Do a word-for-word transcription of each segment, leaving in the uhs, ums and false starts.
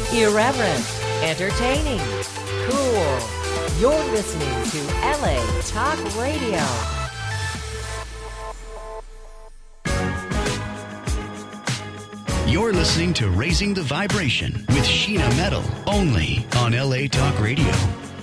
Irreverent, entertaining, cool. You're listening to L A Talk Radio. You're listening to Raising the Vibration with Sheena Metal, only on L A Talk Radio.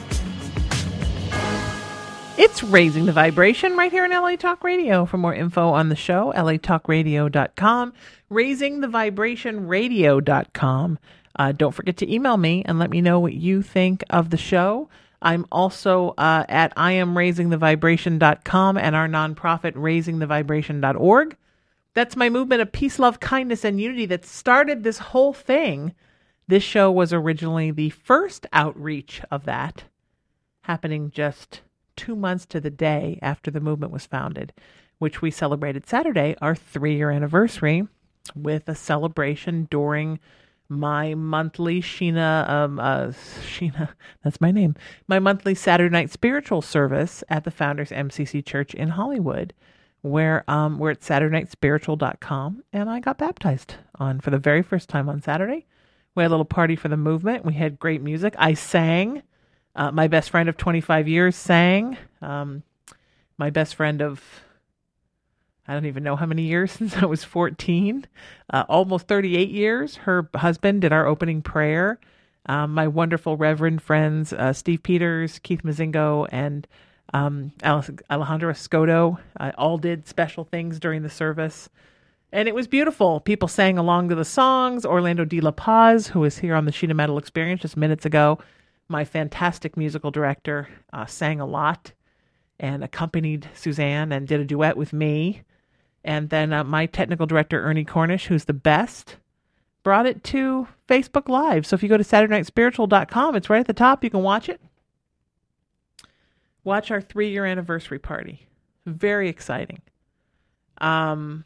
It's Raising the Vibration right here on L A Talk Radio. For more info on the show, L A talk radio dot com, raising the vibration radio dot com. Uh, don't forget to email me and let me know what you think of the show. I'm also uh, at I am raising the vibration dot com and our nonprofit raising the vibration dot org. That's my movement of peace, love, kindness, and unity that started this whole thing. This show was originally the first outreach of that, happening just two months to the day after the movement was founded, which we celebrated Saturday, our three-year anniversary, with a celebration during my monthly Sheena, um, uh, Sheena, that's my name, my monthly Saturday night spiritual service at the Founders M C C Church in Hollywood, where um, we're at saturday night spiritual dot com, and I got baptized on for the very first time on Saturday. We had a little party for the movement. We had great music. I sang. Uh, my best friend of twenty-five years sang. Um, my best friend of, I don't even know how many years since I was fourteen, uh, almost thirty-eight years. Her husband did our opening prayer. Um, my wonderful Reverend friends, uh, Steve Peters, Keith Mazingo, and um, Alejandro Escoto, uh, all did special things during the service. And it was beautiful. People sang along to the songs. Orlando De La Paz, who was here on the Sheena Metal Experience just minutes ago, my fantastic musical director, uh, sang a lot and accompanied Suzanne and did a duet with me. And then uh, my technical director, Ernie Cornish, who's the best, brought it to Facebook Live. So if you go to saturday night spiritual dot com, it's right at the top. You can watch it. Watch our three-year anniversary party. Very exciting. Um,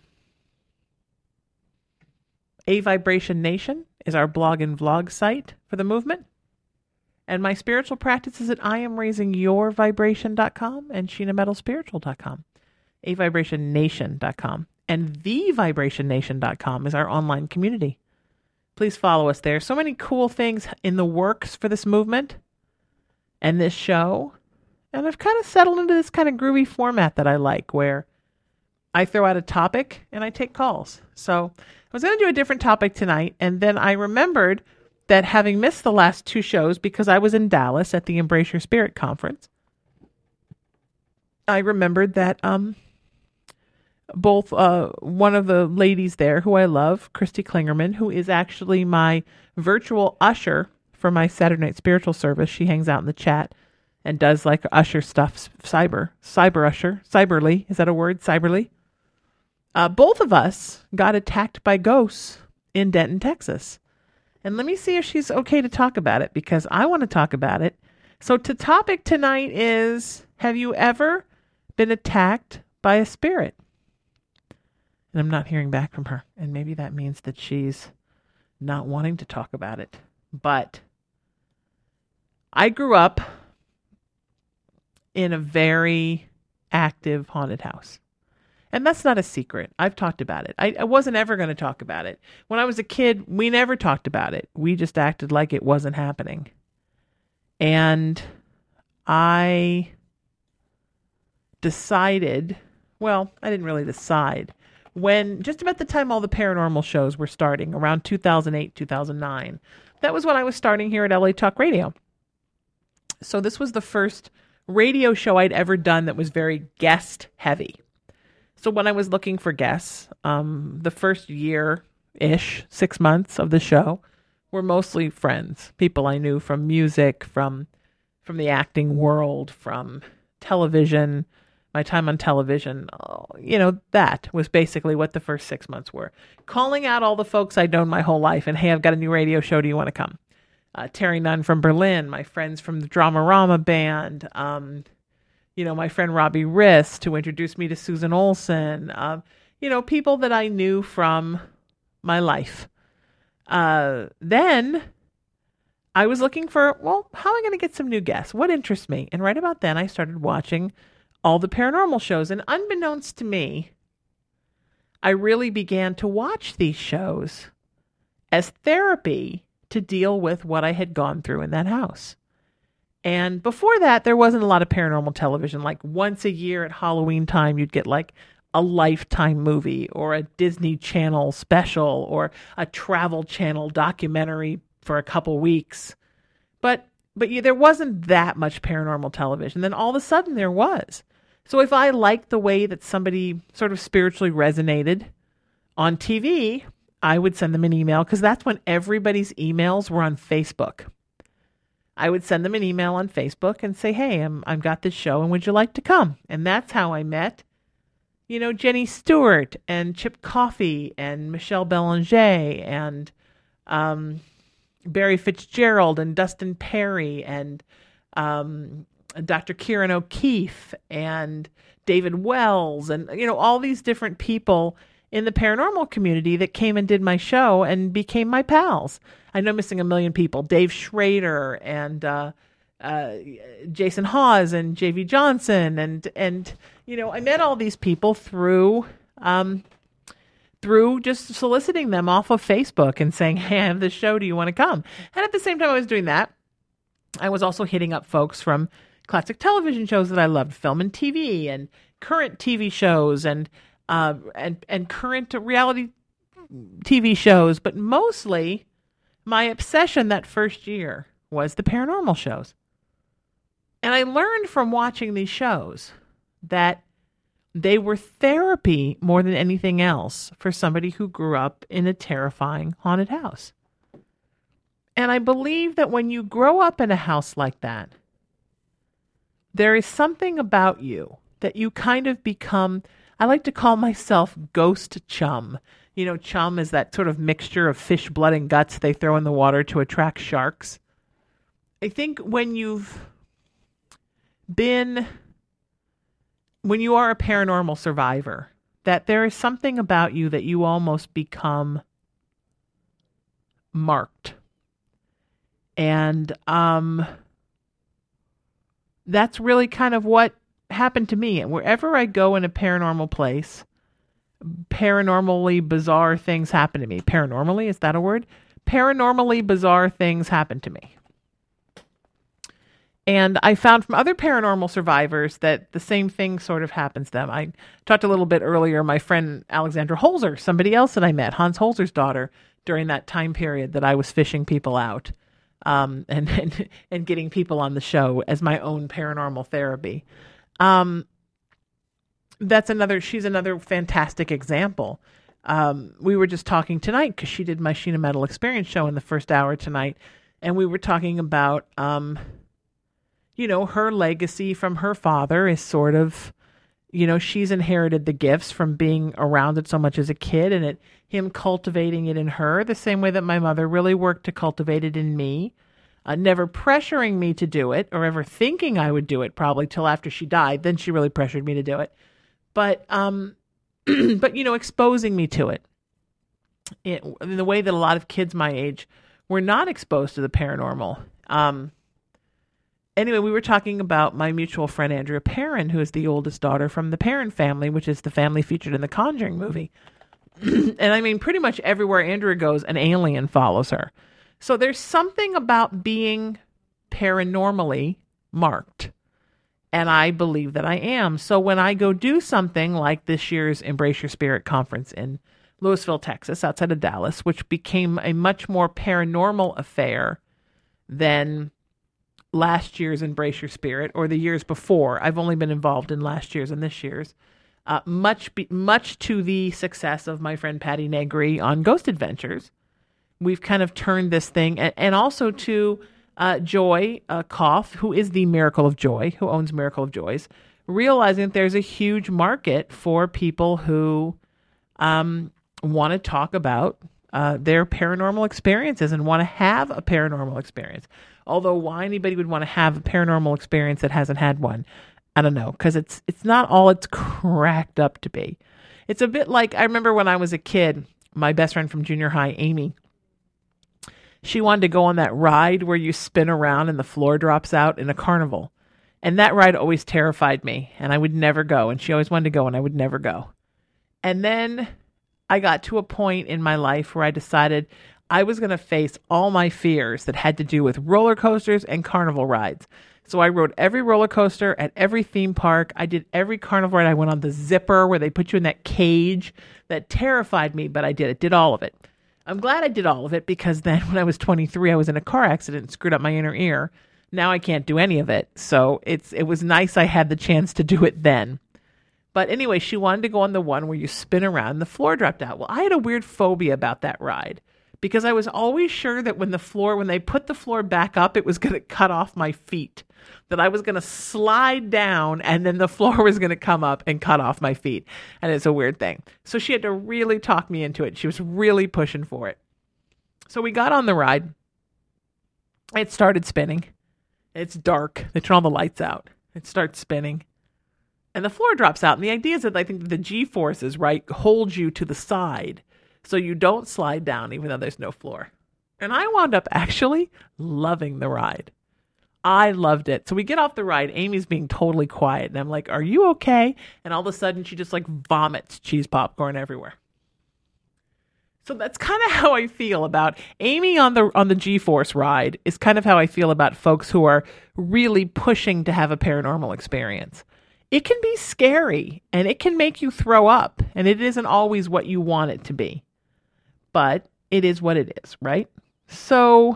A Vibration Nation is our blog and vlog site for the movement. And my spiritual practice is at I am raising your vibration dot com and sheena metal spiritual dot com. a vibration nation dot com. And the vibration nation dot com is our online community. Please follow us there. So many cool things in the works for this movement and this show. And I've kind of settled into this kind of groovy format that I like, where I throw out a topic and I take calls. So I was going to do a different topic tonight, and then I remembered that having missed the last two shows because I was in Dallas at the Embrace Your Spirit conference, I remembered that um, both uh, one of the ladies there who I love, Christy Klingerman, who is actually my virtual usher for my Saturday night spiritual service. She hangs out in the chat and does like usher stuff, cyber, cyber usher, cyberly. Is that a word? Cyberly. Uh, both of us got attacked by ghosts in Denton, Texas. And let me see if she's okay to talk about it, because I want to talk about it. So the topic tonight is, have you ever been attacked by a spirit? And I'm not hearing back from her. And maybe that means that she's not wanting to talk about it. But I grew up in a very active haunted house. And that's not a secret. I've talked about it. I, I wasn't ever going to talk about it. When I was a kid, we never talked about it. We just acted like it wasn't happening. And I decided, well, I didn't really decide. When just about the time all the paranormal shows were starting, around two thousand eight, two thousand nine, that was when I was starting here at L A Talk Radio. So this was the first radio show I'd ever done that was very guest heavy. So when I was looking for guests, um, the first year-ish, six months of the show, were mostly friends, people I knew from music, from from the acting world, from television, my time on television. Oh, you know, that was basically what the first six months were. Calling out all the folks I'd known my whole life and, hey, I've got a new radio show. Do you want to come? Uh, Terry Nunn from Berlin, my friends from the Dramarama band, um, you know, my friend Robbie Rist, who introduced me to Susan Olsen, uh, you know, people that I knew from my life. Uh, then I was looking for, well, how am I going to get some new guests? What interests me? And right about then, I started watching all the paranormal shows. And unbeknownst to me, I really began to watch these shows as therapy to deal with what I had gone through in that house. And before that, there wasn't a lot of paranormal television. Like once a year at Halloween time, you'd get like a Lifetime movie or a Disney Channel special or a Travel Channel documentary for a couple weeks. But but yeah, there wasn't that much paranormal television. Then all of a sudden there was. So if I liked the way that somebody sort of spiritually resonated on T V, I would send them an email, because that's when everybody's emails were on Facebook. I would send them an email on Facebook and say, hey, I'm, I've got this show and would you like to come? And that's how I met, you know, Jenny Stewart and Chip Coffey and Michelle Belanger and um, Barry Fitzgerald and Dustin Perry and um, Doctor Kieran O'Keefe and David Wells and, you know, all these different people in the paranormal community that came and did my show and became my pals. I know I'm missing a million people. Dave Schrader and uh, uh, Jason Hawes and J V Johnson. And, and you know, I met all these people through um, through just soliciting them off of Facebook and saying, hey, I have this show. Do you want to come? And at the same time I was doing that, I was also hitting up folks from classic television shows that I loved, film and T V, and current T V shows, and uh, and and current reality T V shows. But mostly, my obsession that first year was the paranormal shows. And I learned from watching these shows that they were therapy more than anything else for somebody who grew up in a terrifying haunted house. And I believe that when you grow up in a house like that, there is something about you that you kind of become, I like to call myself ghost chum. You know, chum is that sort of mixture of fish blood and guts they throw in the water to attract sharks. I think when you've been, when you are a paranormal survivor, that there is something about you that you almost become marked. And um, that's really kind of what happened to me. And wherever I go in a paranormal place, paranormally bizarre things happen to me. Paranormally, is that a word? Paranormally bizarre things happen to me. And I found from other paranormal survivors that the same thing sort of happens to them. I talked a little bit earlier, my friend Alexandra Holzer, somebody else that I met, Hans Holzer's daughter, during that time period that I was fishing people out um, and, and and getting people on the show as my own paranormal therapy. Um, that's another, she's another fantastic example. Um, we were just talking tonight because she did my Sheena Metal Experience show in the first hour tonight. And we were talking about, um, you know, her legacy from her father is sort of, you know, she's inherited the gifts from being around it so much as a kid, and it, him cultivating it in her the same way that my mother really worked to cultivate it in me, uh, never pressuring me to do it or ever thinking I would do it probably till after she died. Then she really pressured me to do it. But, um, but, you know, exposing me to it, it in the way that a lot of kids my age were not exposed to the paranormal. Um, Anyway, we were talking about my mutual friend, Andrea Perron, who is the oldest daughter from the Perron family, which is the family featured in the Conjuring movie. And I mean, pretty much everywhere Andrea goes, an alien follows her. So there's something about being paranormally marked. And I believe that I am. So when I go do something like this year's Embrace Your Spirit conference in Louisville, Texas, outside of Dallas, which became a much more paranormal affair than last year's Embrace Your Spirit or the years before. I've only been involved in last year's and this year's. Uh, much be, much to the success of my friend Patty Negri on Ghost Adventures. We've kind of turned this thing, and, and also to uh, Joy uh, Koff, who is the Miracle of Joy, who owns Miracle of Joys, realizing that there's a huge market for people who um, want to talk about uh, their paranormal experiences and want to have a paranormal experience. Although why anybody would want to have a paranormal experience that hasn't had one, I don't know, because it's it's not all it's cracked up to be. It's a bit like, I remember when I was a kid, my best friend from junior high, Amy, she wanted to go on that ride where you spin around and the floor drops out in a carnival. And that ride always terrified me, and I would never go. And she always wanted to go, and I would never go. And then I got to a point in my life where I decided I was going to face all my fears that had to do with roller coasters and carnival rides. So I rode every roller coaster at every theme park. I did every carnival ride. I went on the zipper where they put you in that cage. That terrified me, but I did it. Did all of it. I'm glad I did all of it because then when I was twenty-three, I was in a car accident and screwed up my inner ear. Now I can't do any of it. So it's it was nice I had the chance to do it then. But anyway, she wanted to go on the one where you spin around and the floor dropped out. Well, I had a weird phobia about that ride because I was always sure that when the floor, when they put the floor back up, it was going to cut off my feet, that I was going to slide down and then the floor was going to come up and cut off my feet. And it's a weird thing. So she had to really talk me into it. She was really pushing for it. So we got on the ride. It started spinning. It's dark. They turn all the lights out. It starts spinning. And the floor drops out. And the idea is that I think the G-forces, right, hold you to the side so you don't slide down even though there's no floor. And I wound up actually loving the ride. I loved it. So we get off the ride. Amy's being totally quiet. And I'm like, are you okay? And all of a sudden she just like vomits cheese popcorn everywhere. So that's kind of how I feel about Amy on the on the G-Force ride is kind of how I feel about folks who are really pushing to have a paranormal experience. It can be scary and it can make you throw up and it isn't always what you want it to be. But it is what it is, right? So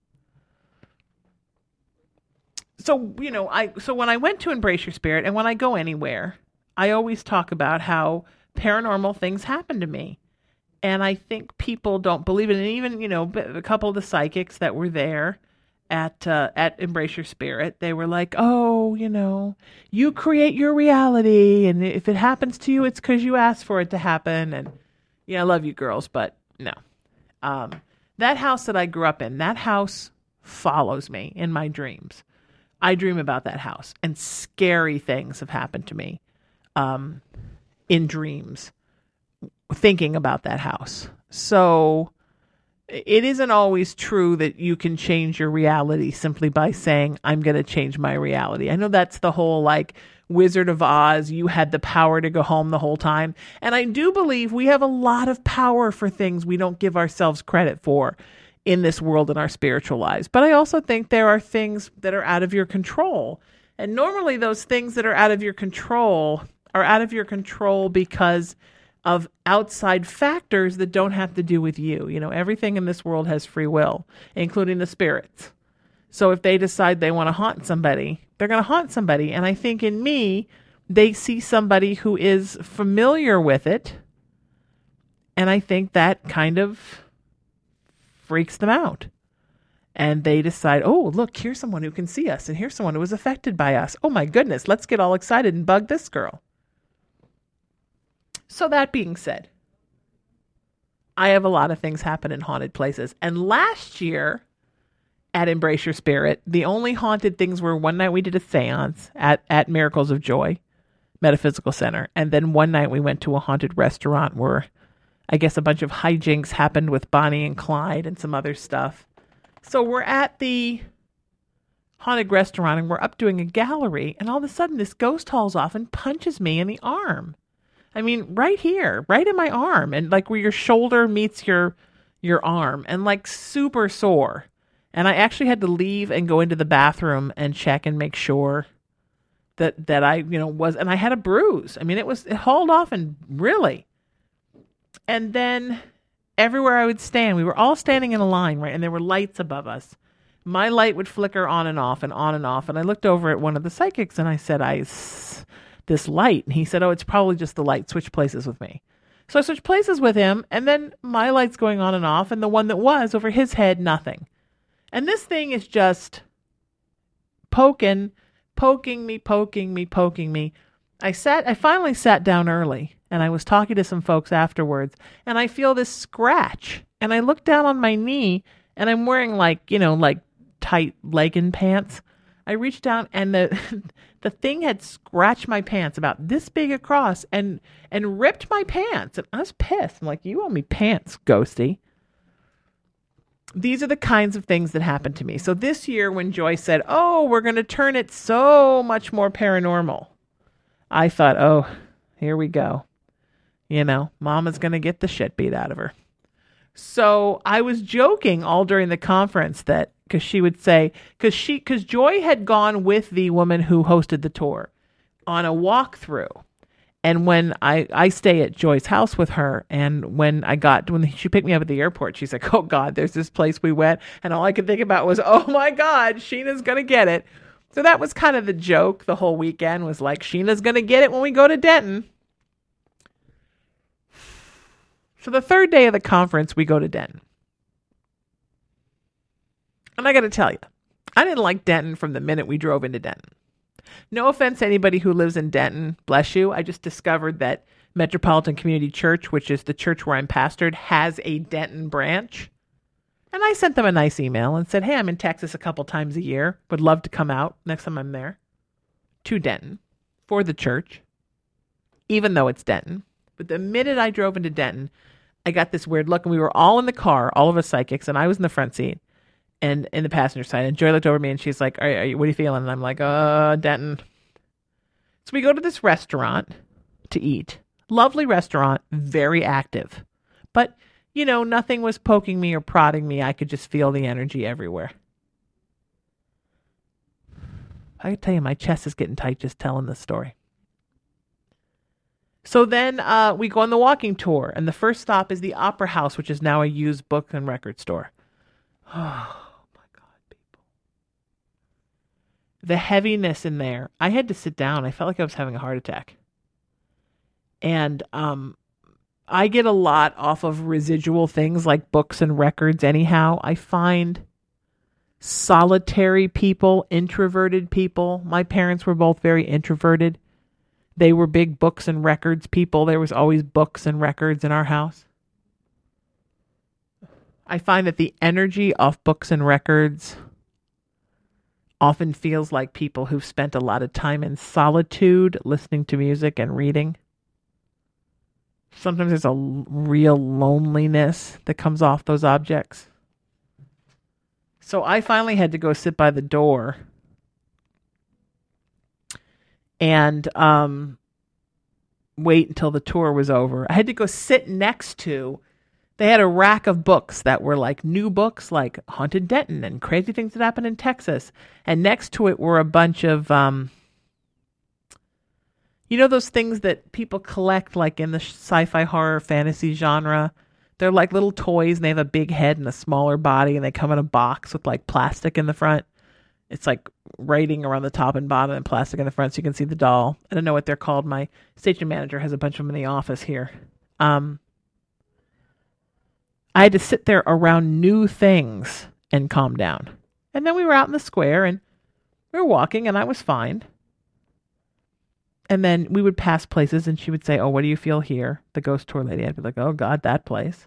So, you know, I so when I went to Embrace Your Spirit and when I go anywhere, I always talk about how paranormal things happen to me. And I think people don't believe it. And even, you know, a couple of the psychics that were there at uh, at Embrace Your Spirit, they were like, oh, you know, you create your reality. And if it happens to you, it's because you asked for it to happen. And, yeah, I love you girls, but no. Um, that house that I grew up in, that house follows me in my dreams. I dream about that house. And scary things have happened to me um, in dreams. Thinking about that house. So it isn't always true that you can change your reality simply by saying, I'm going to change my reality. I know that's the whole like Wizard of Oz. You had the power to go home the whole time. And I do believe we have a lot of power for things we don't give ourselves credit for in this world in our spiritual lives. But I also think there are things that are out of your control. And normally those things that are out of your control are out of your control because of outside factors that don't have to do with you. You know, everything in this world has free will, including the spirits. So if they decide they want to haunt somebody, they're going to haunt somebody. And I think in me, they see somebody who is familiar with it. And I think that kind of freaks them out. And they decide, oh, look, here's someone who can see us. And here's someone who was affected by us. Oh my goodness, let's get all excited and bug this girl. So that being said, I have a lot of things happen in haunted places. And last year at Embrace Your Spirit, the only haunted things were one night we did a seance at, at Miracles of Joy Metaphysical Center. And then one night we went to a haunted restaurant where I guess a bunch of hijinks happened with Bonnie and Clyde and some other stuff. So we're at the haunted restaurant and we're up doing a gallery. And all of a sudden this ghost hauls off and punches me in the arm. I mean, right here, right in my arm, and like where your shoulder meets your your arm, and like super sore. And I actually had to leave and go into the bathroom and check and make sure that that I, you know, was, and I had a bruise. I mean, it was, it hauled off and really. And then everywhere I would stand, we were all standing in a line, right? And there were lights above us. My light would flicker on and off and on and off. And I looked over at one of the psychics and I said, I... this light. And he said, oh, it's probably just the light. Switch places with me. So I switched places with him, and then my light's going on and off, and the one that was over his head, nothing. And this thing is just poking, poking me, poking me, poking me. I sat, I finally sat down early, and I was talking to some folks afterwards, and I feel this scratch, and I look down on my knee, and I'm wearing like, you know, like tight legging pants. I reached down and the the thing had scratched my pants about this big across and and ripped my pants. And I was pissed. I'm like, you owe me pants, ghosty. These are the kinds of things that happen to me. So this year when Joy said, oh, we're going to turn it so much more paranormal, I thought, oh, here we go. You know, Mama's going to get the shit beat out of her. So I was joking all during the conference that, because she would say, because she, because Joy had gone with the woman who hosted the tour on a walkthrough. And when I, I stay at Joy's house with her, and when I got, when she picked me up at the airport, she's like, oh God, there's this place we went. And all I could think about was, oh my God, Sheena's going to get it. So that was kind of the joke the whole weekend, was like, Sheena's going to get it when we go to Denton. So the third day of the conference, we go to Denton. And I got to tell you, I didn't like Denton from the minute we drove into Denton. No offense to anybody who lives in Denton, bless you. I just discovered that Metropolitan Community Church, which is the church where I'm pastored, has a Denton branch. And I sent them a nice email and said, hey, I'm in Texas a couple times a year. Would love to come out next time I'm there to Denton for the church, even though it's Denton. But the minute I drove into Denton, I got this weird look, and we were all in the car, all of us psychics, and I was in the front seat. And in the passenger side, and Joy looked over at me and she's like, are, are you, what are you feeling? And I'm like, uh, Denton. So we go to this restaurant to eat. Lovely restaurant, very active. But, you know, nothing was poking me or prodding me. I could just feel the energy everywhere. I can tell you, my chest is getting tight just telling this story. So then uh, we go on the walking tour, and the first stop is the Opera House, which is now a used book and record store. Oh. The heaviness in there. I had to sit down. I felt like I was having a heart attack. And um, I get a lot off of residual things like books and records anyhow. I find solitary people, introverted people. My parents were both very introverted. They were big books and records people. There was always books and records in our house. I find that the energy of books and records often feels like people who've spent a lot of time in solitude, listening to music and reading. Sometimes there's a real loneliness that comes off those objects. So I finally had to go sit by the door and um, wait until the tour was over. I had to go sit next to, they had a rack of books that were like new books, like Haunted Denton and Crazy Things That Happened in Texas. And next to it were a bunch of, um, you know, those things that people collect like in the sci-fi horror fantasy genre. They're like little toys, and they have a big head and a smaller body, and they come in a box with like plastic in the front. It's like writing around the top and bottom and plastic in the front so you can see the doll. I don't know what they're called. My station manager has a bunch of them in the office here. Um, I had to sit there around new things and calm down. And then we were out in the square and we were walking and I was fine. And then we would pass places and she would say, oh, what do you feel here? The ghost tour lady. I'd be like, oh God, that place.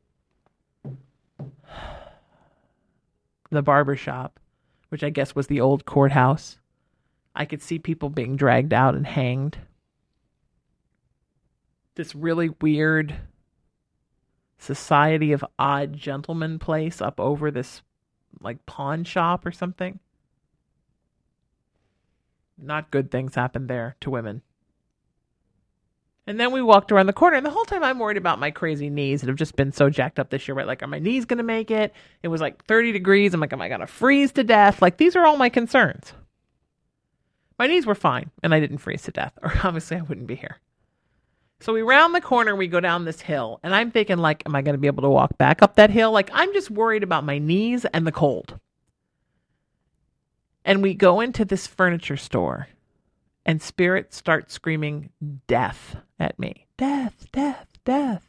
The barber shop, which I guess was the old courthouse. I could see people being dragged out and hanged. This really weird Society of Odd Gentlemen place up over this like pawn shop or something. Not good things happened there to women. And then we walked around the corner, and the whole time I'm worried about my crazy knees that have just been so jacked up this year, right? Like, are my knees going to make it? It was like thirty degrees. I'm like, am I going to freeze to death? Like, these are all my concerns. My knees were fine, and I didn't freeze to death, or obviously I wouldn't be here. So we round the corner, we go down this hill, and I'm thinking, like, am I going to be able to walk back up that hill? Like, I'm just worried about my knees and the cold. And we go into this furniture store, and Spirit starts screaming death at me. Death, death, death.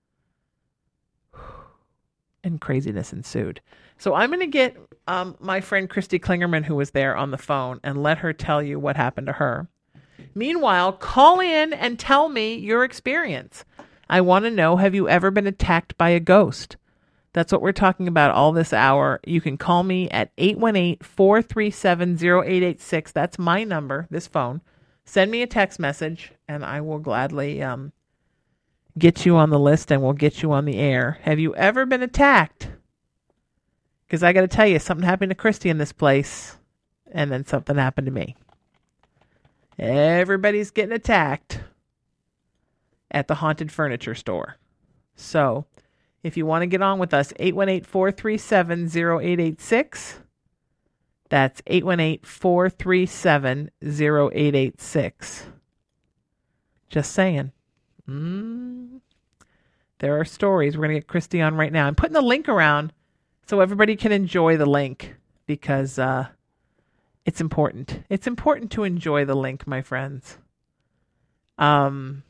And craziness ensued. So I'm going to get um, my friend Christy Klingerman, who was there, on the phone and let her tell you what happened to her. Meanwhile, call in and tell me your experience. I want to know, have you ever been attacked by a ghost? That's what we're talking about all this hour. You can call me at eight one eight, four three seven, zero eight eight six. That's my number, this phone. Send me a text message, and I will gladly um, get you on the list, and we'll get you on the air. Have you ever been attacked? Because I got to tell you, something happened to Christy in this place, and then something happened to me. Everybody's getting attacked at the haunted furniture store. So If you want to get on with us, eight one eight, four three seven, zero eight eight six. That's eight one eight, four three seven, zero eight eight six. Just saying. Mm. There are stories. We're going to get Christy on right now. I'm putting the link around so everybody can enjoy the link because uh, it's important. It's important to enjoy the link, my friends. Um,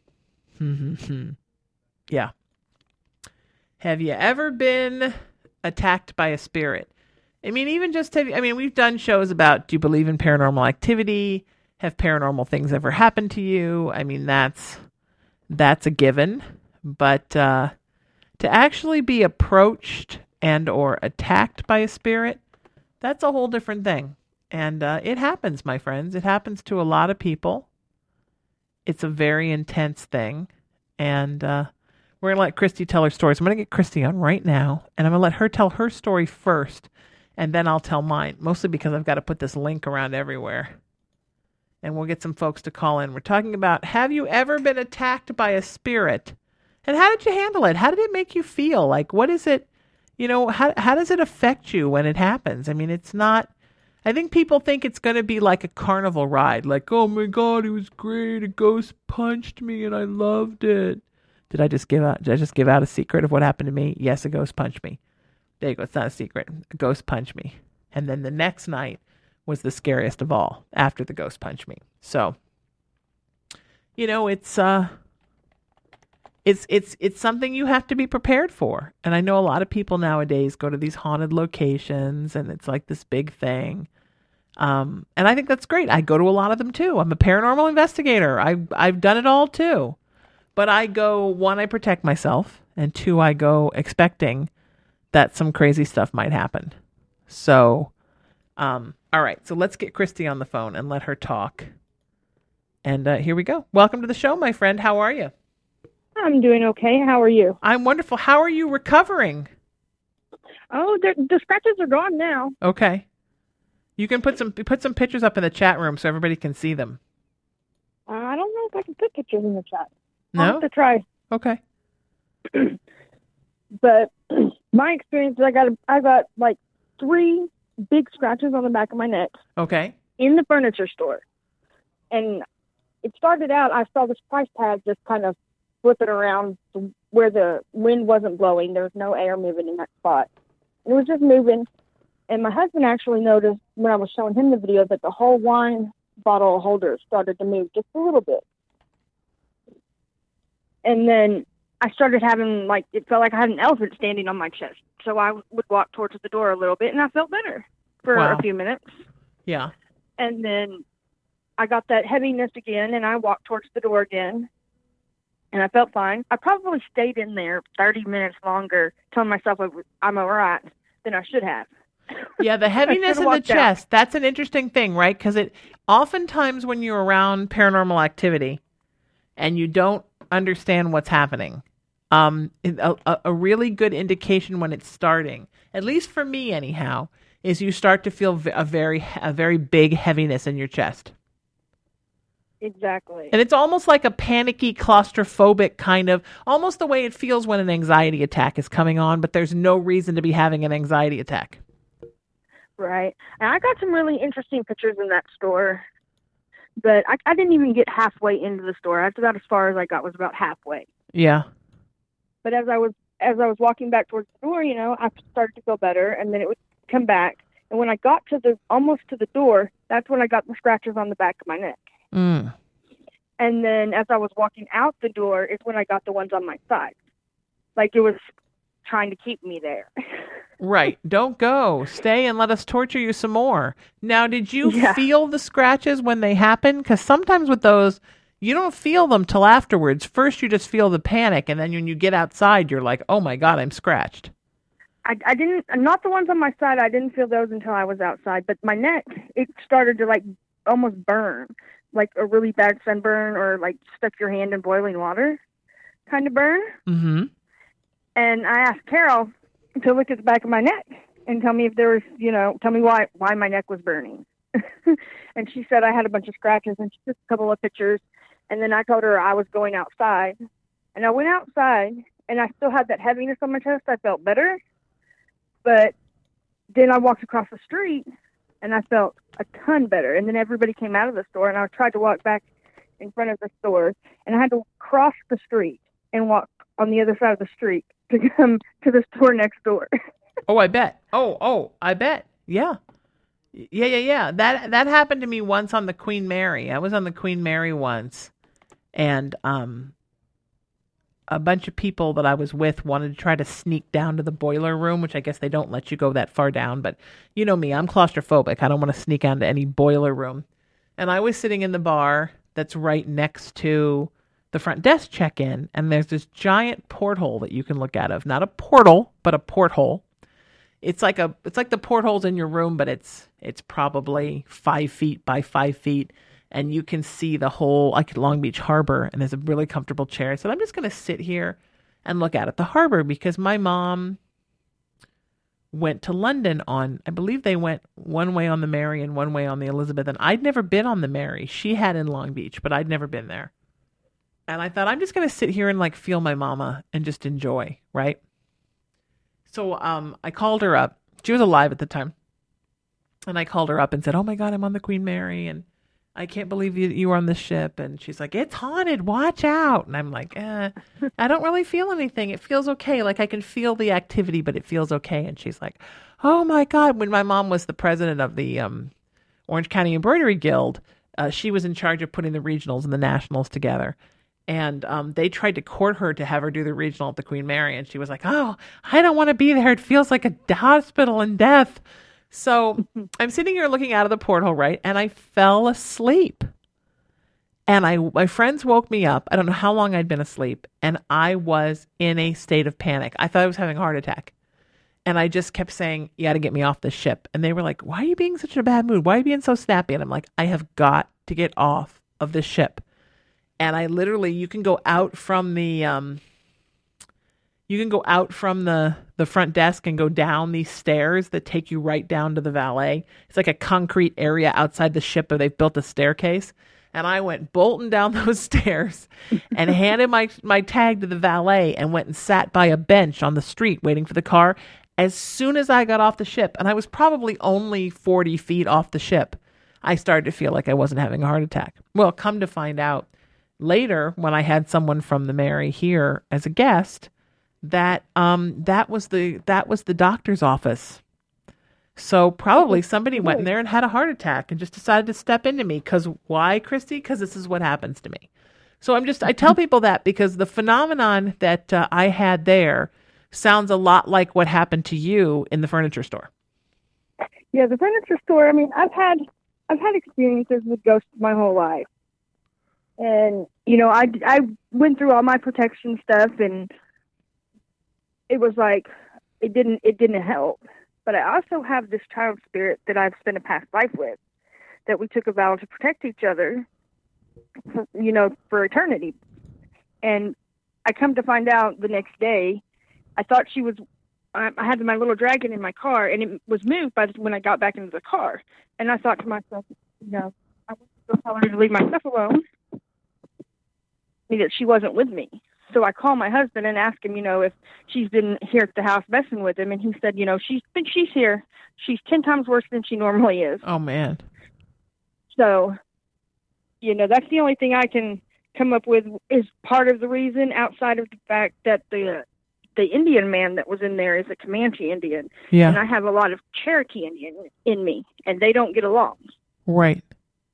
yeah. Have you ever been attacked by a spirit? I mean, even just, have, I mean, we've done shows about, do you believe in paranormal activity? Have paranormal things ever happened to you? I mean, that's, that's a given. But uh, to actually be approached and or attacked by a spirit, that's a whole different thing. And uh, it happens, my friends. It happens to a lot of people. It's a very intense thing. And uh, we're going to let Christy tell her story. So I'm going to get Christy on right now, and I'm going to let her tell her story first, and then I'll tell mine, mostly because I've got to put this link around everywhere. And we'll get some folks to call in. We're talking about, have you ever been attacked by a spirit? And how did you handle it? How did it make you feel? Like, what is it, you know, how how does it affect you when it happens? I mean, it's not, I think people think it's going to be like a carnival ride. Like, oh my God, it was great. A ghost punched me and I loved it. Did I just give out, did I just give out a secret of what happened to me? Yes, a ghost punched me. There you go. It's not a secret. A ghost punched me. And then the next night was the scariest of all after the ghost punched me. So, you know, it's, uh, It's it's it's something you have to be prepared for. And I know a lot of people nowadays go to these haunted locations and it's like this big thing. Um, and I think that's great. I go to a lot of them too. I'm a paranormal investigator. I, I've done it all too. But I go, one, I protect myself. And two, I go expecting that some crazy stuff might happen. So, um, all right. So let's get Christy on the phone and let her talk. And uh, here we go. Welcome to the show, my friend. How are you? I'm doing okay. How are you? I'm wonderful. How are you recovering? Oh, the scratches are gone now. Okay. You can put some put some pictures up in the chat room so everybody can see them. Uh, I don't know if I can put pictures in the chat. No? I'll have to try. Okay. But my experience is I got I got like three big scratches on the back of my neck. Okay. In the furniture store. And it started out, I saw this price tag just kind of flipping around where the wind wasn't blowing. There was no air moving in that spot. It was just moving. And my husband actually noticed when I was showing him the video that the whole wine bottle holder started to move just a little bit. And then I started having, like, it felt like I had an elephant standing on my chest. So I would walk towards the door a little bit, and I felt better for Wow. a few minutes. Yeah. And then I got that heaviness again, and I walked towards the door again. And I felt fine. I probably stayed in there thirty minutes longer, telling myself I'm all right, than I should have. Yeah, the heaviness in the walked out. chest, that's an interesting thing, right? Because it oftentimes when you're around paranormal activity and you don't understand what's happening, um, a, a, a really good indication when it's starting, at least for me anyhow, is you start to feel a very, a very big heaviness in your chest. Exactly. And it's almost like a panicky, claustrophobic kind of, almost the way it feels when an anxiety attack is coming on, but there's no reason to be having an anxiety attack. Right. And I got some really interesting pictures in that store, but I, I didn't even get halfway into the store. That's about as far as I got, was about halfway. Yeah. But as I was as I was walking back towards the door, you know, I started to feel better, and then it would come back. And when I got to the almost to the door, that's when I got the scratches on the back of my neck. Mm. And then as I was walking out the door is when I got the ones on my side. Like it was trying to keep me there. Right. Don't go. Stay and let us torture you some more. Now, did you Yeah. feel the scratches when they happen? Because sometimes with those, you don't feel them till afterwards. First, you just feel the panic. And then when you get outside, you're like, oh my God, I'm scratched. I, I didn't, not the ones on my side. I didn't feel those until I was outside. But my neck, it started to like almost burn. Like a really bad sunburn or like stuck your hand in boiling water kind of burn. Mm-hmm. And I asked Carol to look at the back of my neck and tell me if there was, you know, tell me why, why my neck was burning. And she said I had a bunch of scratches, and she took a couple of pictures. And then I told her I was going outside. And I went outside, and I still had that heaviness on my chest. I felt better. But then I walked across the street, and I felt a ton better. And then everybody came out of the store, and I tried to walk back in front of the store, and I had to cross the street and walk on the other side of the street to come to the store next door. Oh, I bet. Oh, oh, I bet. Yeah. Yeah, yeah, yeah. That that happened to me once on the Queen Mary. I was on the Queen Mary once, and um, a bunch of people that I was with wanted to try to sneak down to the boiler room, which I guess they don't let you go that far down. But you know me, I'm claustrophobic. I don't want to sneak onto any boiler room. And I was sitting in the bar that's right next to the front desk check-in, and there's this giant porthole that you can look out of. Not a portal, but a porthole. It's like a, it's like the portholes in your room, but it's, it's probably five feet by five feet, and you can see the whole, like Long Beach Harbor, and there's a really comfortable chair. I said, I'm just going to sit here and look out at the harbor because my mom went to London on, I believe they went one way on the Mary and one way on the Elizabeth, and I'd never been on the Mary. She had in Long Beach, but I'd never been there. And I thought, I'm just going to sit here and like feel my mama and just enjoy, right? So um, I called her up. She was alive at the time. And I called her up and said, oh my God, I'm on the Queen Mary. And I can't believe you, you were on the ship. And she's like, it's haunted. Watch out. And I'm like, eh, I don't really feel anything. It feels okay. Like I can feel the activity, but it feels okay. And she's like, oh my God. When my mom was the president of the um, Orange County Embroidery Guild, uh, she was in charge of putting the regionals and the nationals together. And um, they tried to court her to have her do the regional at the Queen Mary. And she was like, oh, I don't want to be there. It feels like a hospital and death. So I'm sitting here looking out of the porthole, right? And I fell asleep. And I, my friends woke me up. I don't know how long I'd been asleep. And I was in a state of panic. I thought I was having a heart attack. And I just kept saying, you got to get me off the ship. And they were like, why are you being such a bad mood? Why are you being so snappy? And I'm like, I have got to get off of this ship. And I literally, you can go out from the, um, you can go out from the, the front desk and go down these stairs that take you right down to the valet. It's like a concrete area outside the ship where they've built a staircase. And I went bolting down those stairs and handed my, my tag to the valet and went and sat by a bench on the street waiting for the car. As soon as I got off the ship, and I was probably only forty feet off the ship, I started to feel like I wasn't having a heart attack. Well, come to find out, later, when I had someone from the Mary here as a guest, that um that was the that was the doctor's office. So probably somebody went in there and had a heart attack and just decided to step into me. Because why, Christy? Because this is what happens to me. So I'm just I tell people that because the phenomenon that uh, I had there sounds a lot like what happened to you in the furniture store. Yeah, the furniture store. I mean, I've had I've had experiences with ghosts my whole life. And, you know, I, I went through all my protection stuff, and it was like, it didn't, it didn't help. But I also have this child spirit that I've spent a past life with, that we took a vow to protect each other, for, you know, for eternity. And I come to find out the next day, I thought she was, I, I had my little dragon in my car, and it was moved by the, when I got back into the car. And I thought to myself, you know, I want to go tell her to leave my stuff alone. That she wasn't with me. So I call my husband and ask him, you know, if she's been here at the house messing with him. And he said, you know, she's been, she's here. She's ten times worse than she normally is. Oh, man. So, you know, that's the only thing I can come up with is part of the reason, outside of the fact that the the Indian man that was in there is a Comanche Indian. Yeah. And I have a lot of Cherokee Indian in me, and they don't get along. Right.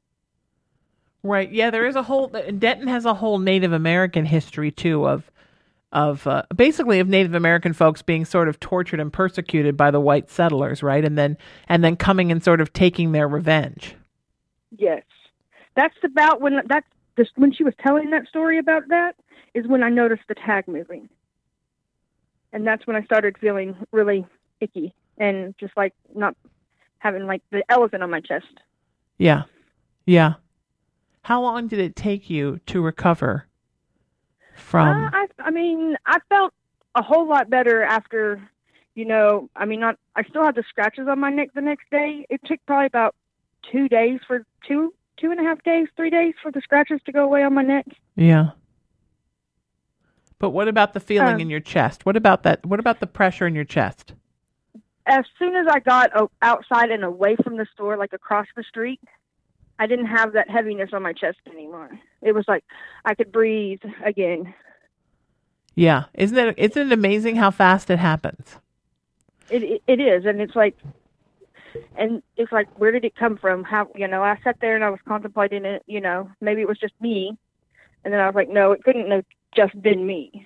Right. Yeah, there is a whole, Denton has a whole Native American history too of, of uh, basically of Native American folks being sort of tortured and persecuted by the white settlers, right? And then, and then coming and sort of taking their revenge. Yes. That's about when, that's just when she was telling that story about that is when I noticed the tag moving. And that's when I started feeling really icky and just like not having like the elephant on my chest. Yeah. Yeah. How long did it take you to recover from? Uh, I, I mean, I felt a whole lot better after, you know, I mean, not, I still had the scratches on my neck the next day. It took probably about two days for two, two and a half days, three days for the scratches to go away on my neck. Yeah. But what about the feeling Um, in your chest? What about that? What about the pressure in your chest? As soon as I got o- outside and away from the store, like across the street, I didn't have that heaviness on my chest anymore. It was like I could breathe again. Yeah. Isn't it, isn't it amazing how fast it happens? It, it it is, and it's like, and it's like, where did it come from? How, you know, I sat there and I was contemplating it. You know, maybe it was just me, and then I was like, no, it couldn't have just been me.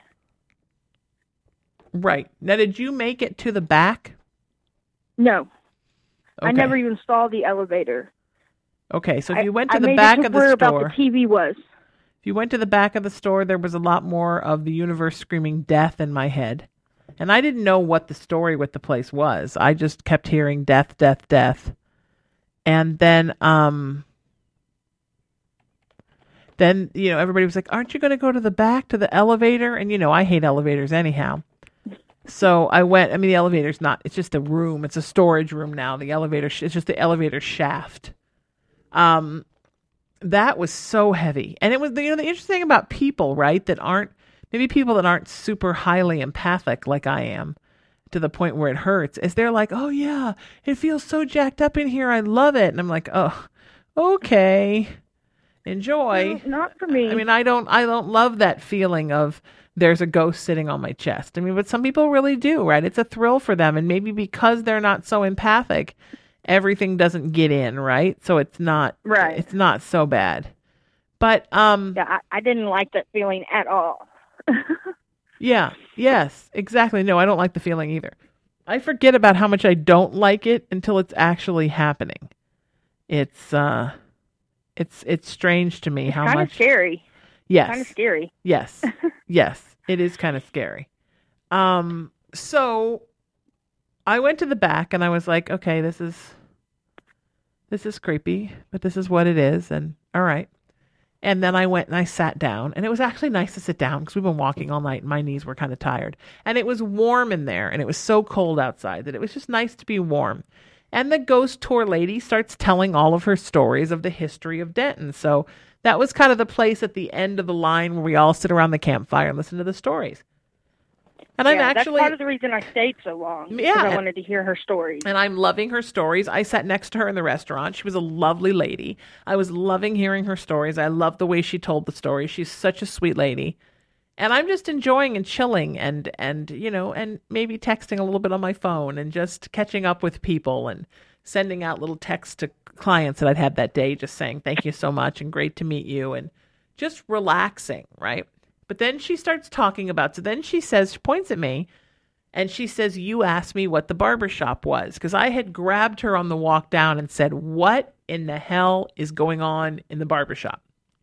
Right. Now, did you make it to the back? No, Okay. I never even saw the elevator. Okay, so if I- you went to I the made back it to of the where store, about the T V was. if you went to the back of the store, there was a lot more of the universe screaming death in my head. And I didn't know what the story with the place was. I just kept hearing death, death, death. And then, um, then, you know, everybody was like, aren't you going to go to the back to the elevator? And, you know, I hate elevators anyhow. So I went, I mean, the elevator's not, it's just a room. It's a storage room now. The elevator, sh- it's just the elevator shaft. Um, that was so heavy. And it was, you know, the interesting thing about people, right, that aren't, maybe people that aren't super highly empathic like I am to the point where it hurts, is they're like, oh yeah, it feels so jacked up in here. I love it. And I'm like, oh, okay, enjoy. No, not for me. I mean, I don't, I don't love that feeling of there's a ghost sitting on my chest. I mean, but some people really do, right? It's a thrill for them. And maybe because they're not so empathic, everything doesn't get in, right? So it's not, Right. it's not so bad. But, um, yeah, I, I didn't like that feeling at all. yeah, yes, exactly. No, I don't like the feeling either. I forget about how much I don't like it until it's actually happening. It's, uh, it's, it's strange to me how Kind much. of scary. Yes. Kind of scary. Yes. Yes. It is kind of scary. Um, so I went to the back and I was like, okay, this is, this is creepy, but this is what it is. And all right. And then I went and I sat down, and it was actually nice to sit down because we've been walking all night and my knees were kind of tired, and it was warm in there, and it was so cold outside that it was just nice to be warm. And the ghost tour lady starts telling all of her stories of the history of Denton. So that was kind of the place at the end of the line where we all sit around the campfire and listen to the stories. And I'm yeah, actually, that's part of the reason I stayed so long. Yeah. Because I wanted to hear her stories. and I'm loving her stories. I sat next to her in the restaurant. She was a lovely lady. I was loving hearing her stories. I love the way she told the stories. She's such a sweet lady. And I'm just enjoying and chilling and, and, you know, and maybe texting a little bit on my phone and just catching up with people and sending out little texts to clients that I'd had that day, just saying, thank you so much and great to meet you, and just relaxing, right? But then she starts talking about, so then she says, she points at me and she says, you asked me what the barbershop was, because I had grabbed her on the walk down and said, what in the hell is going on in the barbershop?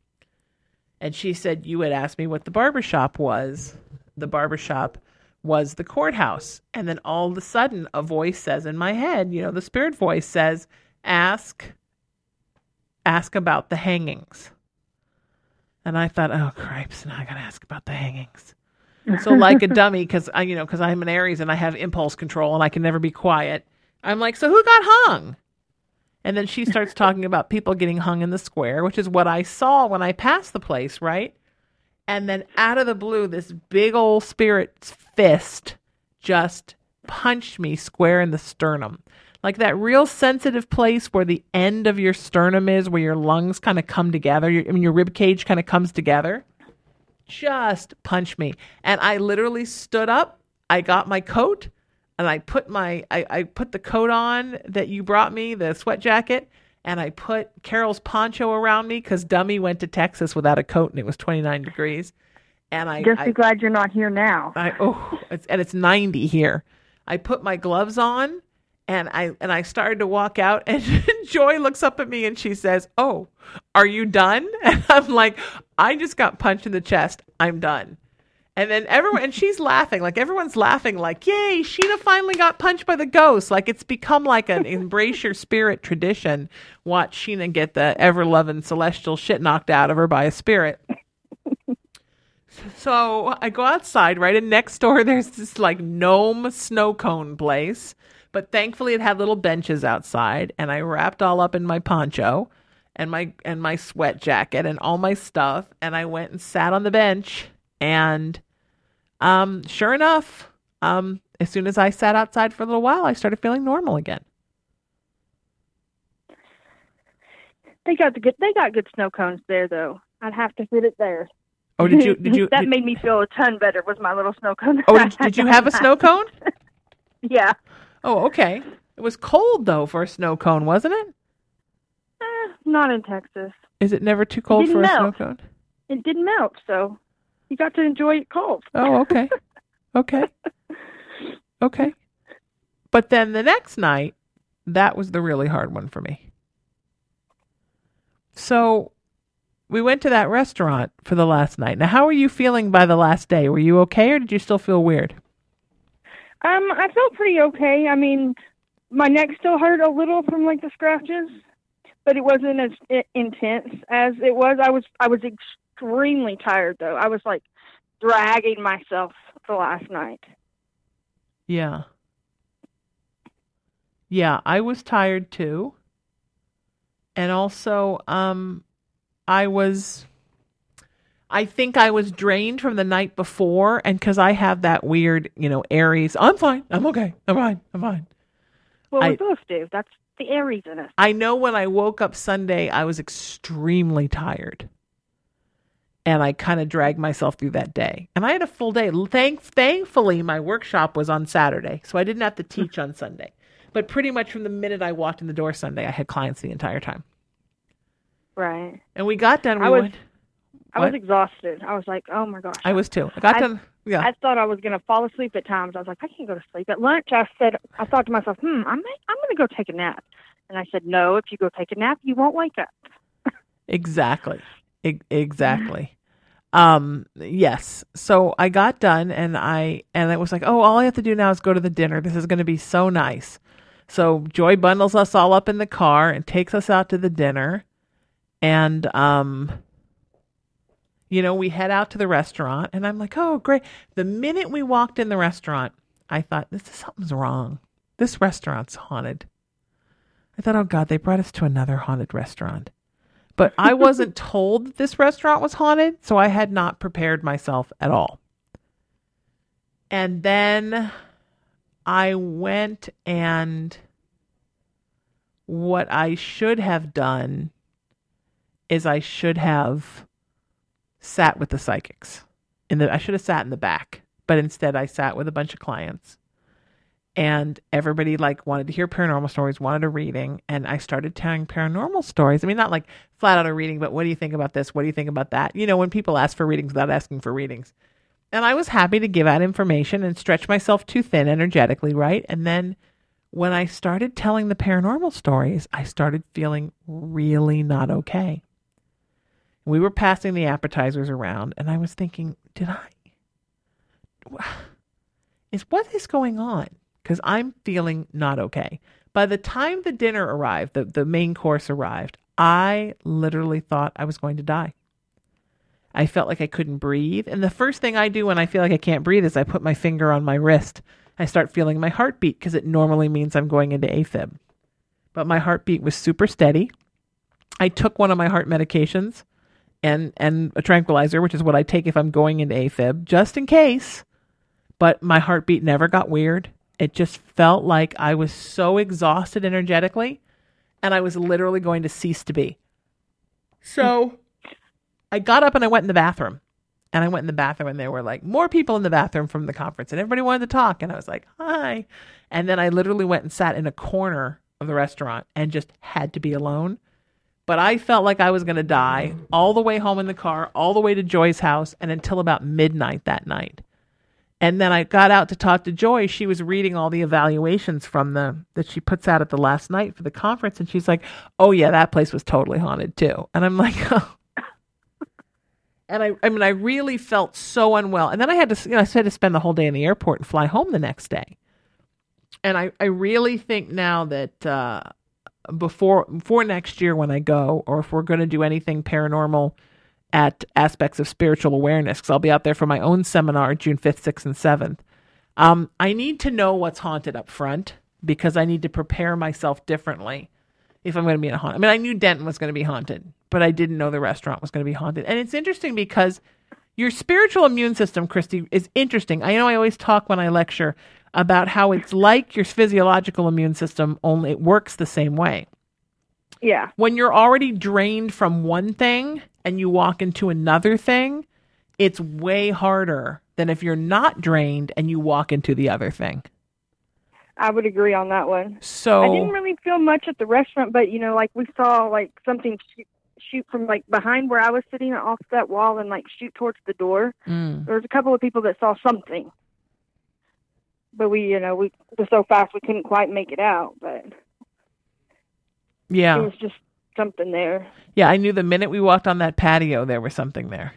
And she said, you had asked me what the barbershop was. The barbershop was the courthouse. And then all of a sudden, a voice says in my head, you know, the spirit voice says, ask, ask about the hangings. And I thought, oh, cripes, now I got to ask about the hangings. So like a dummy, because I, you know, because I'm an Aries and I have impulse control and I can never be quiet. I'm like, so who got hung? And then she starts talking about people getting hung in the square, which is what I saw when I passed the place, right? And then out of the blue, this big old spirit's fist just punched me square in the sternum. Like that real sensitive place where the end of your sternum is, where your lungs kind of come together. Your, I mean, your rib cage kind of comes together. Just punched me. And I literally stood up. I got my coat. And I put my, I, I put the coat on that you brought me, the sweat jacket, and I put Carol's poncho around me because Dummy went to Texas without a coat and it was twenty-nine degrees. And I Just be I, glad you're not here now. I oh, it's, and it's ninety here. I put my gloves on and I and I started to walk out, and Joy looks up at me and she says, "Oh, are you done?" And I'm like, "I just got punched in the chest. I'm done." And then everyone, and she's laughing, like everyone's laughing, like, yay, Sheena finally got punched by the ghost. Like it's become like an embrace your spirit tradition. Watch Sheena get the ever-loving celestial shit knocked out of her by a spirit. So I go outside, right? And next door, there's this like gnome snow cone place. But thankfully it had little benches outside, and I wrapped all up in my poncho and my, and my sweat jacket and all my stuff. And I went and sat on the bench. And um, sure enough, um, as soon as I sat outside for a little while, I started feeling normal again. They got the good. They got good snow cones there, though. I'd have to fit it there. Oh, did you? Did you? that did, made me feel a ton better. Was my little snow cone? Oh, did, did you have a snow cone? Yeah. Oh, okay. It was cold though for a snow cone, wasn't it? Eh, not in Texas. Is it never too cold for a melt. snow cone? It didn't melt, so you got to enjoy it cold. Oh, okay. Okay. Okay. But then the next night, that was the really hard one for me. So we went to that restaurant for the last night. Now, how were you feeling by the last day? Were you okay, or did you still feel weird? Um, I felt pretty okay. I mean, my neck still hurt a little from like the scratches, but it wasn't as i- intense as it was. I was I was extremely tired though. I was like dragging myself the last night. Yeah. Yeah, I was tired too. And also, um, I was, I think I was drained from the night before. And because I have that weird, you know, Aries, I'm fine. I'm okay. I'm fine. I'm fine. Well, I- we both do. That's the Aries in us. I know when I woke up Sunday, I was extremely tired. And I kind of dragged myself through that day. And I had a full day. Thank, thankfully, my workshop was on Saturday, so I didn't have to teach on Sunday. But pretty much from the minute I walked in the door Sunday, I had clients the entire time. Right. And we got done. We I was went, I what? was exhausted. I was like, oh my gosh. I was too. I got I- done. Yeah. I thought I was going to fall asleep at times. I was like, I can't go to sleep. At lunch, I said, I thought to myself, hmm, I'm, I'm going to go take a nap. And I said, no, if you go take a nap, you won't wake up. Exactly. E- exactly. Um, yes. So I got done and I, and it was like, oh, all I have to do now is go to the dinner. This is going to be so nice. So Joy bundles us all up in the car and takes us out to the dinner. And, um, you know, we head out to the restaurant and I'm like, oh, great. The minute we walked in the restaurant, I thought, this is something's wrong. This restaurant's haunted. I thought, oh God, they brought us to another haunted restaurant. But I wasn't told that this restaurant was haunted, so I had not prepared myself at all. And then I went and what I should have done is I should have sat with the psychics. In the I should have sat in the back, but instead I sat with a bunch of clients. And everybody like wanted to hear paranormal stories, wanted a reading. And I started telling paranormal stories. I mean, not like flat out a reading, but what do you think about this? What do you think about that? You know, when people ask for readings without asking for readings. And I was happy to give out information and stretch myself too thin energetically, right? And then when I started telling the paranormal stories, I started feeling really not okay. We were passing the appetizers around and I was thinking, did I? Is what is going on? Because I'm feeling not okay. By the time the dinner arrived, the, the main course arrived, I literally thought I was going to die. I felt like I couldn't breathe. And the first thing I do when I feel like I can't breathe is I put my finger on my wrist. I start feeling my heartbeat because it normally means I'm going into AFib. But my heartbeat was super steady. I took one of my heart medications and, and a tranquilizer, which is what I take if I'm going into AFib, just in case. But my heartbeat never got weird. It just felt like I was so exhausted energetically and I was literally going to cease to be. So I got up and I went in the bathroom. And I went in the bathroom and there were like more people in the bathroom from the conference and everybody wanted to talk. And I was like, hi. And then I literally went and sat in a corner of the restaurant and just had to be alone. But I felt like I was going to die all the way home in the car, all the way to Joy's house and until about midnight that night. And then I got out to talk to Joy. She was reading all the evaluations from the that she puts out at the last night for the conference. And she's like, oh, yeah, that place was totally haunted, too. And I'm like, oh. And I, I mean, I really felt so unwell. And then I had to, you know, I had to spend the whole day in the airport and fly home the next day. And I, I really think now that uh, before before next year when I go, or if we're going to do anything paranormal at Aspects of Spiritual Awareness, because I'll be out there for my own seminar June fifth, sixth, and seventh. Um, I need to know what's haunted up front because I need to prepare myself differently if I'm going to be in a haunted. I mean, I knew Denton was going to be haunted, but I didn't know the restaurant was going to be haunted. And it's interesting because Your spiritual immune system, Christy, is interesting. I know I always talk when I lecture about how it's like your physiological immune system, only it works the same way. Yeah. When you're already drained from one thing and you walk into another thing, it's way harder than if you're not drained and you walk into the other thing. I would agree on that one. So I didn't really feel much at the restaurant, but, you know, like we saw like something shoot, shoot from like behind where I was sitting off that wall and like shoot towards the door. Mm. There was a couple of people that saw something. But we, you know, we were so fast we couldn't quite make it out, but yeah. It was just something there. Yeah, I knew the minute we walked on that patio there was something there.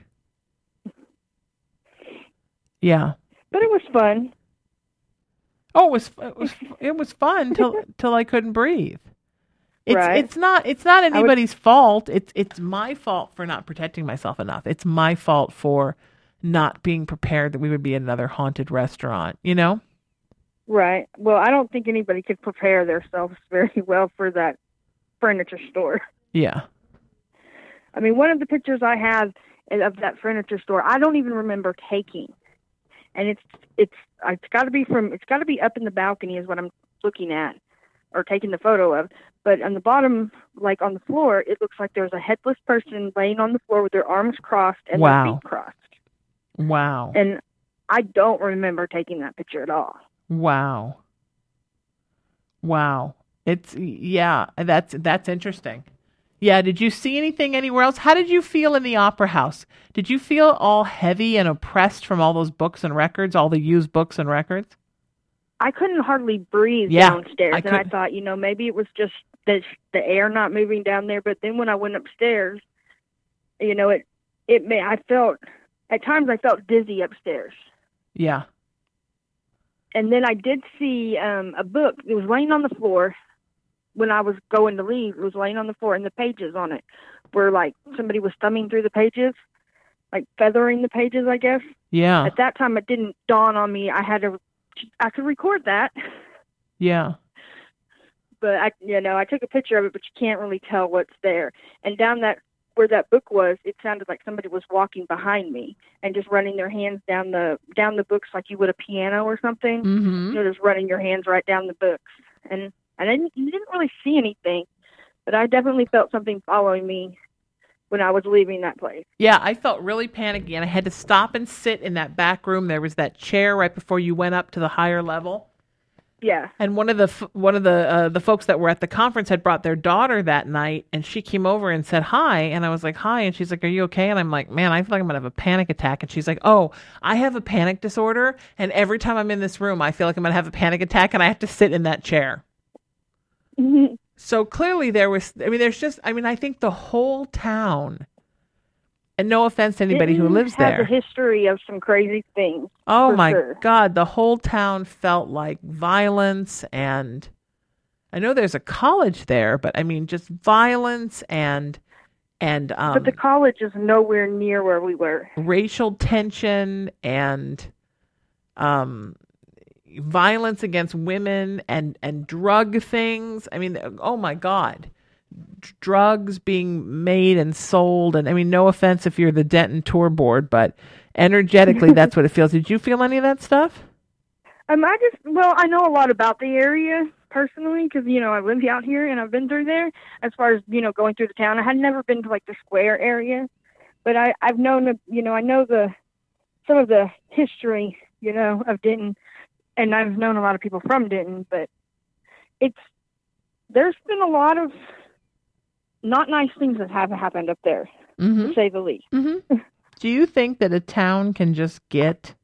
Yeah. But it was fun. Oh, it was it was it was fun till till I couldn't breathe. It's Right. it's not it's not would- anybody's fault. It's it's my fault for not protecting myself enough. It's my fault for not being prepared that we would be in another haunted restaurant, you know? Right. Well, I don't think anybody could prepare themselves very well for that furniture store. Yeah. I mean, one of the pictures I have of that furniture store, I don't even remember taking. And it's it's it's got to be from it's got to be up in the balcony is what I'm looking at or taking the photo of. But on the bottom, like on the floor, it looks like there's a headless person laying on the floor with their arms crossed and Wow. their feet crossed. Wow. And I don't remember taking that picture at all. Wow. Wow. It's yeah, that's that's interesting. Yeah, did you see anything anywhere else? How did you feel in the opera house? Did you feel all heavy and oppressed from all those books and records, all the used books and records? I couldn't hardly breathe Yeah, downstairs, I and I couldn't- thought, you know, maybe it was just the the air not moving down there. But then when I went upstairs, you know, it it may I felt at times I felt dizzy upstairs. Yeah. And then I did see um, a book. It was laying on the floor when I was going to leave. It was laying on the floor, and the pages on it were like somebody was thumbing through the pages, like feathering the pages, I guess. Yeah. At that time, it didn't dawn on me. I had to, I could record that, Yeah. but I, you know, I took a picture of it, but you can't really tell what's there. And down that where that book was, it sounded like somebody was walking behind me and just running their hands down the down the books like you would a piano or something. Mhm. You know, just running your hands right down the books. And and I didn't, didn't really see anything, but I definitely felt something following me when I was leaving that place. Yeah, I felt really panicky, and I had to stop and sit in that back room. There was that chair right before you went up to the higher level. Yeah. And one of the f- one of the uh, the folks that were at the conference had brought their daughter that night, and she came over and said hi, and I was like, hi, and she's like, are you okay? And I'm like, man, I feel like I'm gonna have a panic attack. And she's like, oh, I have a panic disorder, and every time I'm in this room, I feel like I'm gonna have a panic attack, and I have to sit in that chair. Mhm. So clearly there was, I mean, there's just, I mean, I think the whole town, and no offense to anybody who Didn't lives have there. a history of some crazy things. Oh for my sure. God, the whole town felt like violence, and I know there's a college there, but I mean just violence and and um, But the college is nowhere near where we were. racial tension and um, violence against women and and drug things. I mean, oh my God. D- drugs being made and sold, and I mean, no offense if you're the Denton Tour Board, but energetically, that's what it feels. Did you feel any of that stuff? Um, I just, well, I know a lot about the area personally because, you know, I live out here and I've been through there. As far as, you know, going through the town, I had never been to, like, the square area. But I, I've known, the, you know, I know the some of the history, you know, of Denton. And I've known a lot of people from Denton. But it's, there's been a lot of not nice things that have happened up there, Mm-hmm. to say the least. Mm-hmm. Do you think that a town can just get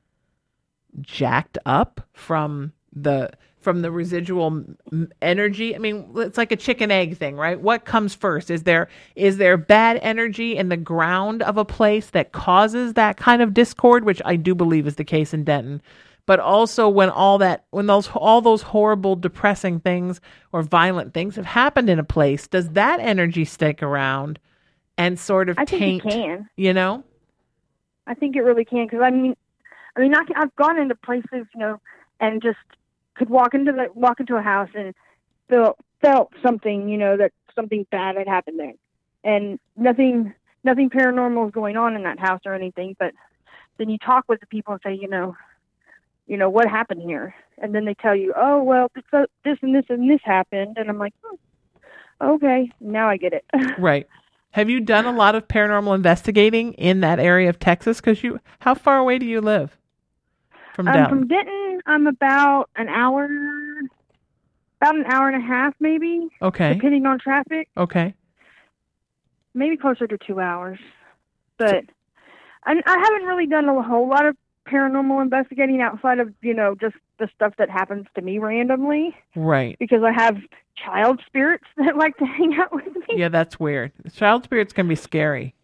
jacked up from the from the residual m- energy? I mean, it's like a chicken egg thing, right? What comes first? Is there is there bad energy in the ground of a place that causes that kind of discord, which I do believe is the case in Denton? But also when all that when those all those horrible, depressing things or violent things have happened in a place, does that energy stick around and sort of I think taint? it can. You know? I think it really can because I mean, I mean, I, I've gone into places, you know, and just could walk into the walk into a house and feel felt something, you know, that something bad had happened there, and nothing nothing paranormal is going on in that house or anything. But then you talk with the people and say, you know, you know, what happened here? And then they tell you, oh, well, this, uh, this and this and this happened. And I'm like, oh, okay, now I get it. Right. Have you done a lot of paranormal investigating in that area of Texas? Because you, how far away do you live from um, Denton? From Denton, I'm about an hour, about an hour and a half, maybe. Okay. Depending on traffic. Okay. Maybe closer to two hours. But I, I haven't really done a whole lot of paranormal investigating outside of, you know, just the stuff that happens to me randomly. Right. Because I have child spirits that like to hang out with me. Yeah, that's weird. Child spirits can be scary.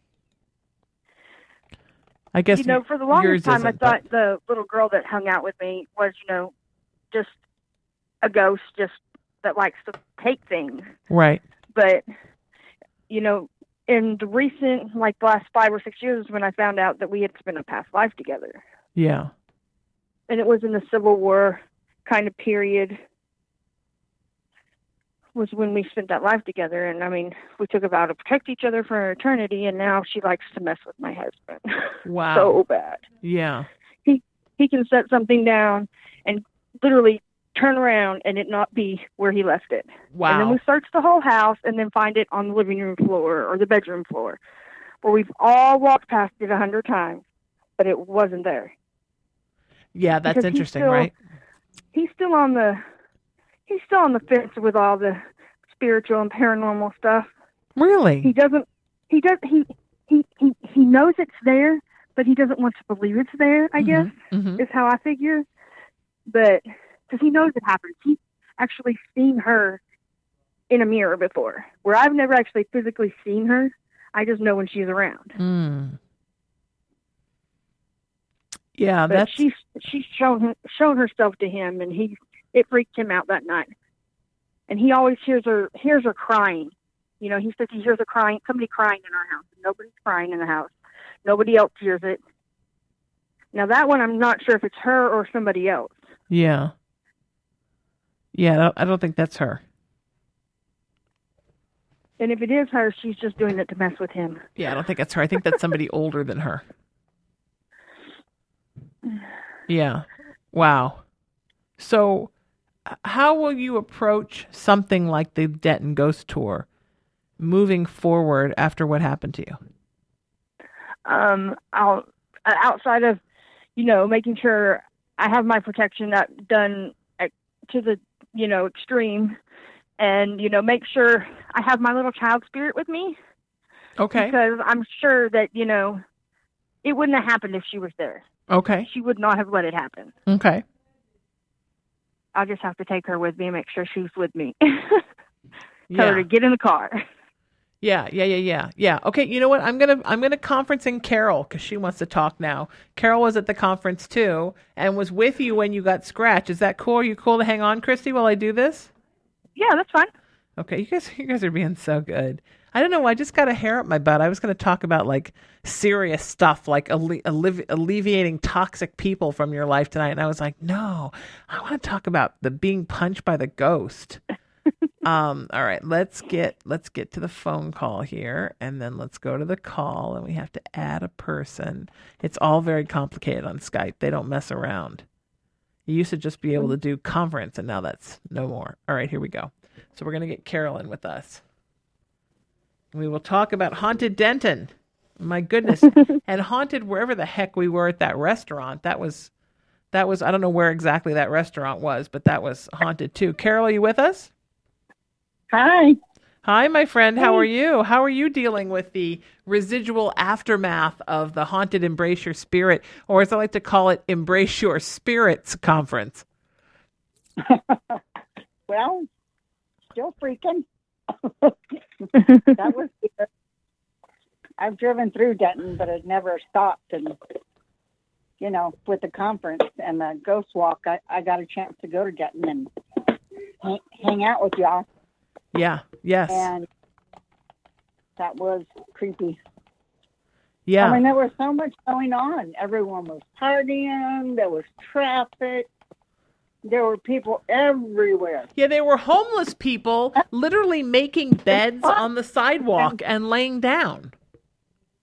I guess you know, for the longest time, I isn't, thought but... the little girl that hung out with me was, you know, just a ghost, just that likes to take things. Right. But, you know, in the recent, like, last five or six years, when I found out that we had spent a past life together. Yeah. And it was in the Civil War kind of period, was when we spent that life together. And, I mean, we took a vow to protect each other for eternity, and now she likes to mess with my husband. Wow. So bad. Yeah. He he can set something down and literally turn around and it not be where he left it. Wow. And then we search the whole house and then find it on the living room floor or the bedroom floor, where we've all walked past it a hundred times, but it wasn't there. Yeah, that's Because interesting, still, right? He's still on the he's still on the fence with all the spiritual and paranormal stuff. Really? He doesn't he does he he he, he knows it's there, but he doesn't want to believe it's there, I mm-hmm. guess, mm-hmm. is how I figure. But because he knows it happens. He's actually seen her in a mirror before, where I've never actually physically seen her. I just know when she's around. Mm. Yeah, but that's... she's she's shown her, shown herself to him, and he it freaked him out that night. And he always hears her hears her crying. You know, he says he hears her crying, somebody crying in our house. Nobody's crying in the house. Nobody else hears it. Now that one, I'm not sure if it's her or somebody else. Yeah. Yeah, I don't think that's her. And if it is her, she's just doing it to mess with him. Yeah, I don't think that's her. I think that's somebody older than her. Yeah. Wow. So how will you approach something like the Denton Ghost Tour moving forward after what happened to you? Um, I'll, outside of, you know, making sure I have my protection up, done at, to the, you know, extreme, and, you know, make sure I have my little child spirit with me. Okay. Because I'm sure that, you know, it wouldn't have happened if she was there. Okay. She would not have let it happen. Okay. I'll just have to take her with me and make sure she's with me. Tell yeah. her to get in the car. Yeah, yeah, yeah, yeah, yeah. Okay, you know what? I'm gonna I'm gonna conference in Carol because she wants to talk now. Carol was at the conference too and was with you when you got scratched. Is that cool? Are you cool to hang on, Christy, while I do this? Yeah, that's fine. Okay, you guys, you guys are being so good. I don't know. I just got a hair up my butt. I was going to talk about like serious stuff, like alle- alle- alleviating toxic people from your life tonight, and I was like, no, I want to talk about the being punched by the ghost. um. All right, let's get let's get to the phone call here, and then let's go to the call, and we have to add a person. It's all very complicated on Skype. They don't mess around. You used to just be able to do conference, and now that's no more. All right, here we go. So we're going to get Carolyn with us. We will talk about Haunted Denton. My goodness. And haunted wherever the heck we were at that restaurant. That was, that was, I don't know where exactly that restaurant was, but that was haunted too. Carol, are you with us? Hi. Hi, my friend. How are you? How are you dealing with the residual aftermath of the Haunted Embrace Your Spirit, or as I like to call it, Embrace Your Spirits conference? Well, still freaking. That was good. I've driven through Denton, but it never stopped. And, you know, with the conference and the ghost walk, I, I got a chance to go to Denton and hang, hang out with y'all. Yeah, yes. And that was creepy. Yeah. I mean, there was so much going on. Everyone was partying. There was traffic. There were people everywhere. Yeah, there were homeless people literally making beds on the sidewalk and laying down.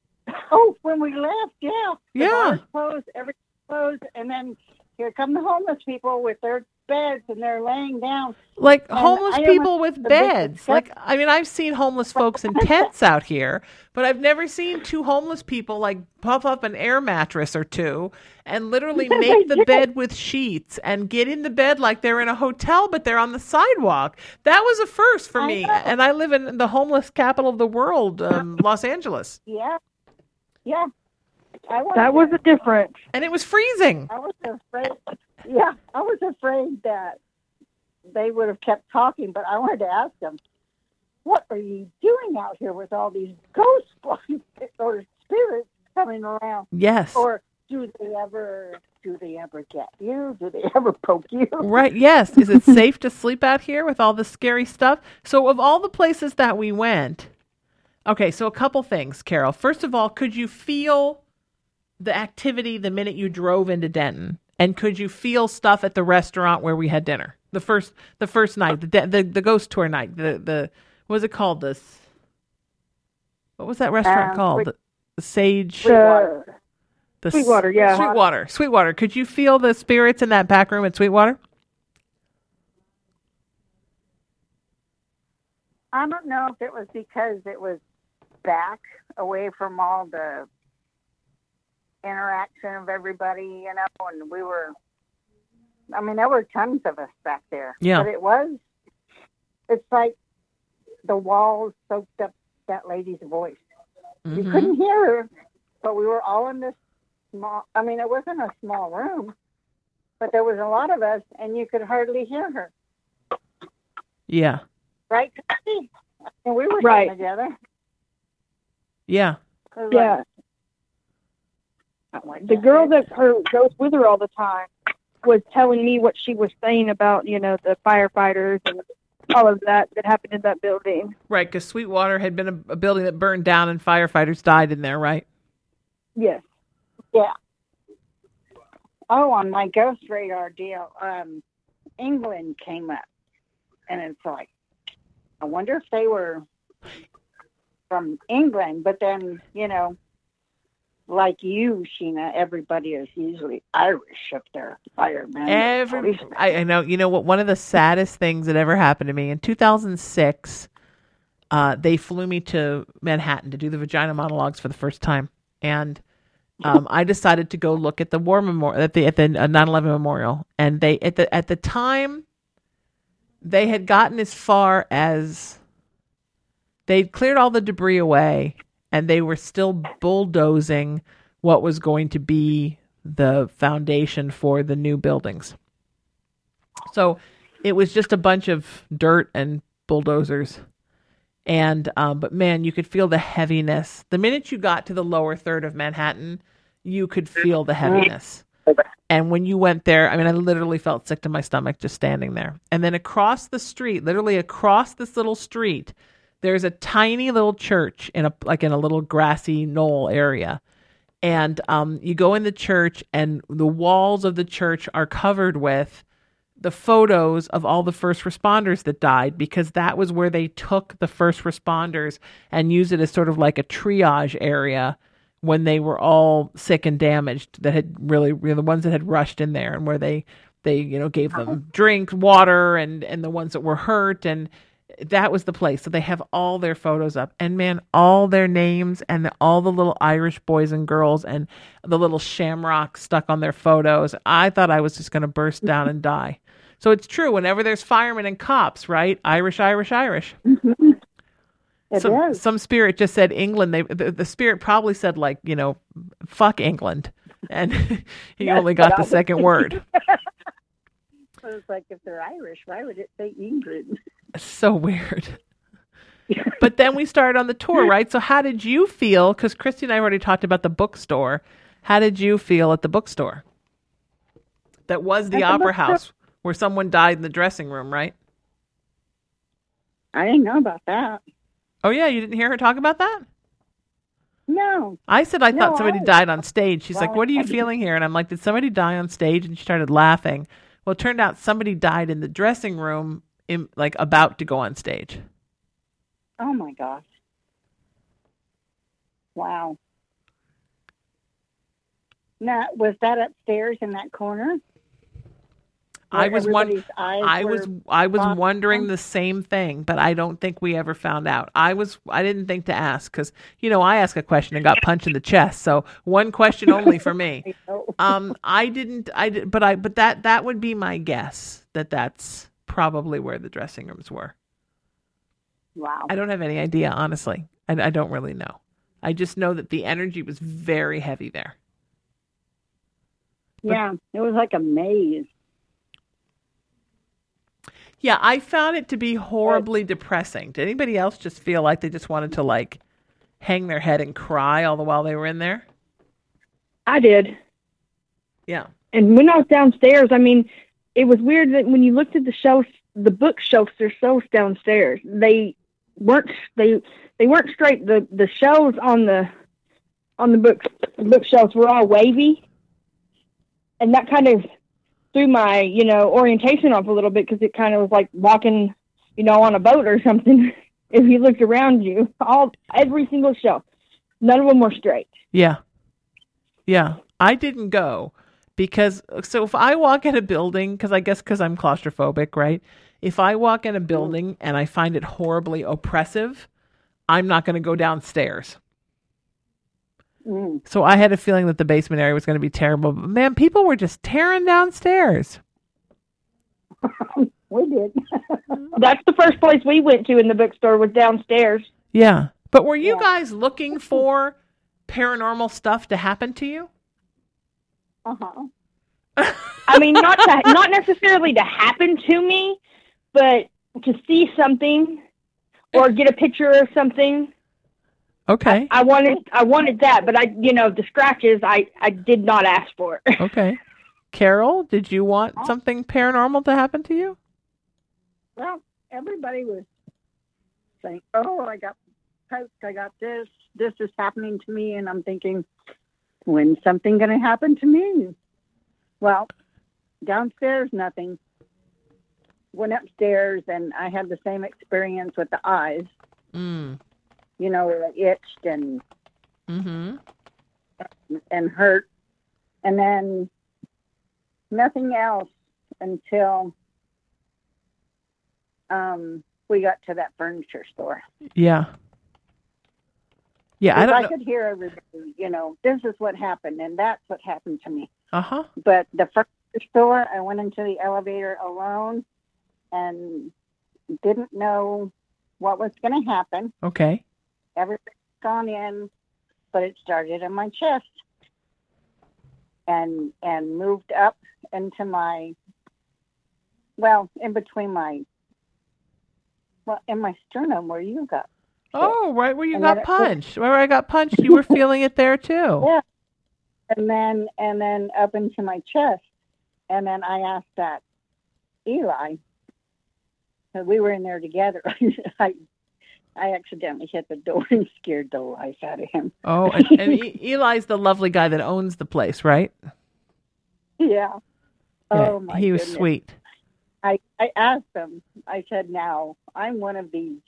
Oh, when we left, yeah. The Yeah. bars closed, everything closed, and then here come the homeless people with their beds, and they're laying down. Like And homeless I people remember with the big beds. discussion. Like, I mean, I've seen homeless folks in tents out here, but I've never seen two homeless people like puff up an air mattress or two and literally They make the did. bed with sheets and get in the bed like they're in a hotel, but they're on the sidewalk. That was a first for I me. know. And I live in the homeless capital of the world, um, Los Angeles. Yeah, yeah. I was That was a difference. And it was freezing. I was afraid. Yeah, I was afraid that they would have kept talking, but I wanted to ask them, "What are you doing out here with all these ghosts or spirits coming around? Yes. Or do they ever? Do they ever get you? Do they ever poke you?" Right, yes. Is it safe to sleep out here with all this scary stuff? So of all the places that we went, okay, so a couple things, Carol. First of all, could you feel the activity the minute you drove into Denton? And could you feel stuff at the restaurant where we had dinner? The first the first night, the the, the ghost tour night, the the what was it called? This what was that restaurant Um, called? Sweet- The, the Sage Sweetwater. the Sweetwater, yeah. Sweetwater. Sweetwater. Could you feel the spirits in that back room at Sweetwater? I don't know if it was because it was back away from all the interaction of everybody, you know, and we were, I mean, there were tons of us back there. Yeah. But it was, it's like the walls soaked up that lady's voice. You Mhm. couldn't hear her, but we were all in this small, I mean, it wasn't a small room, but there was a lot of us, and you could hardly hear her. Yeah. Right? And we were Right. sitting together. Yeah. It was Yeah. like, I'm like, The girl that her goes with her all the time was telling me what she was saying about, you know, the firefighters and all of that that happened in that building. Right, because Sweetwater had been a, a building that burned down and firefighters died in there, right? Yes. Yeah. Oh, on my ghost radar deal, um, England came up, and it's like, I wonder if they were from England, but then, you know, like you, Sheena, everybody is usually Irish up there, firemen. Every, policemen. I, I know, you know what, one of the saddest things that ever happened to me, in two thousand six, uh, they flew me to Manhattan to do the vagina monologues for the first time. And um, I decided to go look at the war memorial, at the, at the nine eleven memorial. And they, at the, at the time, they had gotten as far as, they'd cleared all the debris away, and they were still bulldozing what was going to be the foundation for the new buildings. So it was just a bunch of dirt and bulldozers. And, um, but man, you could feel the heaviness. The minute you got to the lower third of Manhattan, you could feel the heaviness. And when you went there, I mean, I literally felt sick to my stomach just standing there. And then across the street, literally across this little street, there's a tiny little church in a like in a little grassy knoll area. And um, you go in the church, and the walls of the church are covered with the photos of all the first responders that died, because that was where they took the first responders and used it as sort of like a triage area when they were all sick and damaged, that had really, really the ones that had rushed in there, and where they, they, you know, gave them drink, water, and, and the ones that were hurt. And that was the place. So they have all their photos up, and man, all their names and the, all the little Irish boys and girls and the little shamrock stuck on their photos. I thought I was just going to burst down and die. So it's true. Whenever there's firemen and cops, right? Irish, Irish, Irish. It some, is. some spirit just said England. They the, the spirit probably said, like, you know, fuck England, and he Yes, only got but the I- second word. I was like, if they're Irish, why would it say England? So weird. But then we started on the tour, right? So how did you feel? Because Christy and I already talked about the bookstore. How did you feel at the bookstore? That was the At the Opera bookstore? House where someone died in the dressing room, right? I didn't know about that. Oh, yeah. You didn't hear her talk about that? No. I said I No, thought somebody I- died on stage. She's like, Well, what are I you didn't- feeling here? And I'm like, did somebody die on stage? And she started laughing. Well, it turned out somebody died in the dressing room, in, like about to go on stage. Oh my gosh. Wow. Now, was that upstairs in that corner? I Where was one. everybody's eyes I were was I was locked wondering on? the same thing, but I don't think we ever found out. I was I didn't think to ask because you know I asked a question and got punched in the chest. So one question only for me. Um, I didn't. I did, but I but that that would be my guess that that's probably where the dressing rooms were. Wow. I don't have any idea, honestly. I, I don't really know. I just know that the energy was very heavy there. Yeah, it was like a maze. Yeah, I found it to be horribly depressing. Did anybody else just feel like they just wanted to like hang their head and cry all the while they were in there? I did. Yeah. And when I was downstairs, I mean, it was weird that when you looked at the shelves, the bookshelves, there's shelves downstairs. They weren't they they weren't straight. The the shelves on the on the book bookshelves were all wavy, and that kind of threw my you know orientation off a little bit because it kind of was like walking you know on a boat or something. If you looked around you, all every single shelf, none of them were straight. Yeah. Yeah. I didn't go because, so if I walk in a building, because I guess because I'm claustrophobic, right? If I walk in a building and I find it horribly oppressive, I'm not going to go downstairs. Mm. So I had a feeling that the basement area was going to be terrible. But man, people were just tearing downstairs. We did. That's the first place we went to in the bookstore was downstairs. Yeah. But were you Yeah. guys looking for paranormal stuff to happen to you? Uh-huh. I mean, not to, not necessarily to happen to me, but to see something or get a picture of something. Okay. I wanted I wanted that, but I you know the scratches I, I did not ask for. Okay. Carol, did you want something paranormal to happen to you? Well, everybody was saying, "Oh, I got poked. I got this. This is happening to me," and I'm thinking, "When's something going to happen to me?" Well, downstairs, nothing. Went upstairs, and I had the same experience with the eyes. Mm. You know, where it itched and Mm-hmm. and hurt, and then nothing else until um, we got to that furniture store. Yeah. Yeah, I Because don't I, know. could hear everybody, you know, this is what happened, and that's what happened to me. Uh-huh. But the furniture store, I went into the elevator alone and didn't know what was going to happen. Okay. Everybody's gone in, but it started in my chest and and moved up into my, well, in between my, well, in my sternum where you got. Oh, right where you And got then it- punched. Where I got punched, you were feeling it there too. Yeah. And then and then up into my chest. And then I asked that Eli, because we were in there together. I I accidentally hit the door and scared the life out of him. Oh, and, and E- Eli's the lovely guy that owns the place, right? Yeah. Yeah, Oh my he was goodness. sweet. I, I asked him, I said, now, I'm one of these.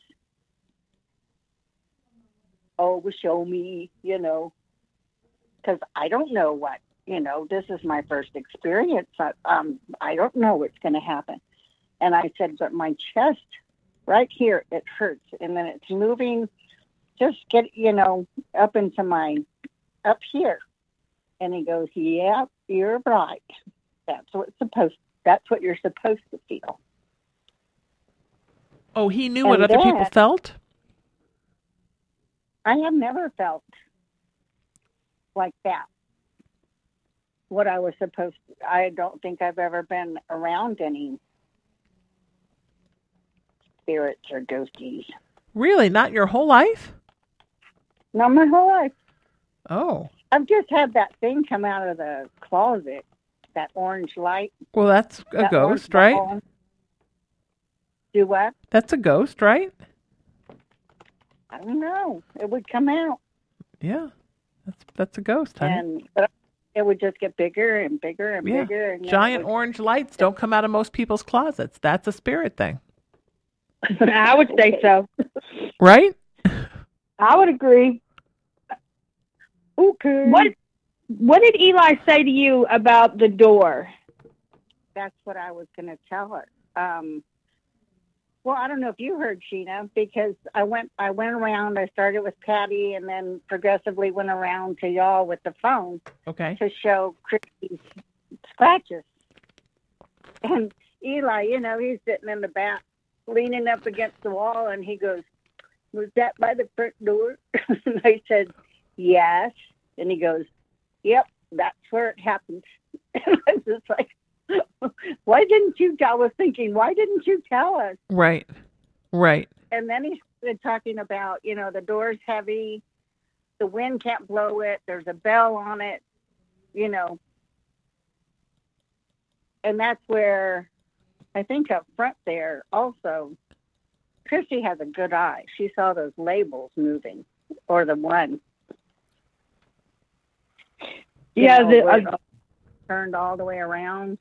Oh, show me, you know, because I don't know what, you know, this is my first experience. I, um, I don't know what's going to happen. And I said, but my chest right here, it hurts. And then it's moving, just get, you know, up into my, up here. And he goes, yeah, you're right. That's what it's supposed, that's what you're supposed to feel. Oh, he knew what And other people then- felt? I have never felt like that. What I was supposed to, I don't think I've ever been around any spirits or ghosties. Really? Not your whole life? Not my whole life. Oh. I've just had that thing come out of the closet, that orange light. Well, that's a that ghost, orange right? ball. Do what? That's a ghost, right? I don't know. It would come out. Yeah. That's that's a ghost, honey. And but it would just get bigger and bigger and Yeah. bigger. And then Giant it would- orange lights don't come out of most people's closets. That's a spirit thing. I would say so. Right? I would agree. Okay. What what did Eli say to you about the door? That's what I was going to tell her. Um, well, I don't know if you heard, Sheena, because I went I went around. I started with Patty and then progressively went around to y'all with the phone Okay. to show Christy's scratches. And Eli, you know, he's sitting in the back, leaning up against the wall, and he goes, "Was that by the front door?" And I said, "Yes." And he goes, "Yep, that's where it happened." And I was just like, why didn't you tell? I was thinking, why didn't you tell us? Right. Right. And then he started talking about, you know, the door's heavy, the wind can't blow it, there's a bell on it, you know. And that's where I think up front there also, Christy has a good eye. She saw those labels moving, or the one. You Yeah, know, the, where it uh, all turned all the way around.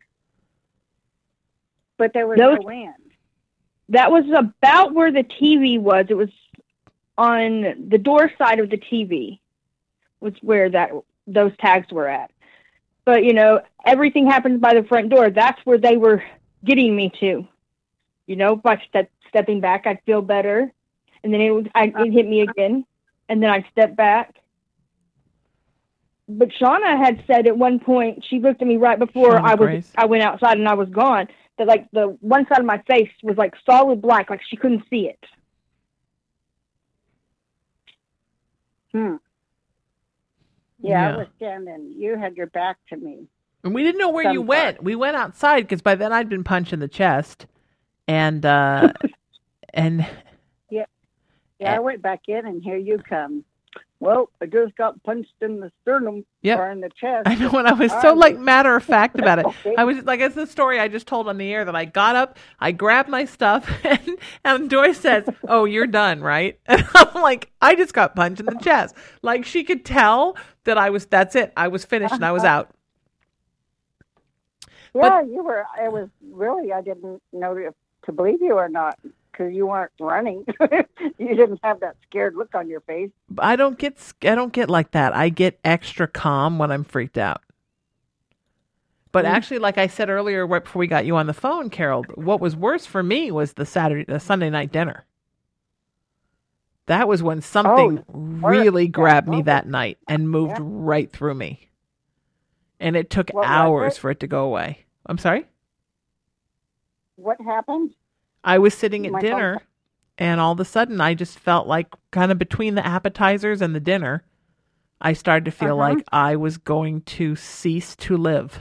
But there was Those- no wind. that was about where the T V was. It was on the door side of the T V was where that those tags were at. But, you know, everything happens by the front door. That's where they were getting me to. You know, by step, stepping back, I'd feel better. And then it, was, I, it hit me again. And then I'd step back. But Shauna had said at one point, she looked at me right before Shauna I was Grace. I went outside and I was gone, that like the one side of my face was like solid black, like she couldn't see it. Hmm. Yeah, Yeah. I was standing. You had your back to me. And we didn't know where you Some went. part. We went outside because by then I'd been punched in the chest. And, uh, and Yeah, Eh. I went back in, and here you come. Well, I just got punched in the sternum Yep. or in the chest. I know, and I was All so right. like matter of fact about it. Okay. I was like, it's the story I just told on the air that I got up, I grabbed my stuff, and, and Joyce says, "Oh, you're done, right?" And I'm like, I just got punched in the chest. Like she could tell that I was. That's it. I was finished and I was out. Yeah, you were. I was really. I didn't know if to believe you or not because you weren't running. You didn't have that scared look on your face. But I don't get. I don't get like that. I get extra calm when I'm freaked out. But actually, like I said earlier, right before we got you on the phone, Carol, what was worse for me was the Saturday, the Sunday night dinner. That was when something really yeah, grabbed me what that night and moved Yeah. right through me. And it took What was hours it? for it to go away. I'm sorry? What happened? I was sitting at My dinner, phone- and all of a sudden, I just felt like kind of between the appetizers and the dinner, I started to feel Uh-huh. like I was going to cease to live.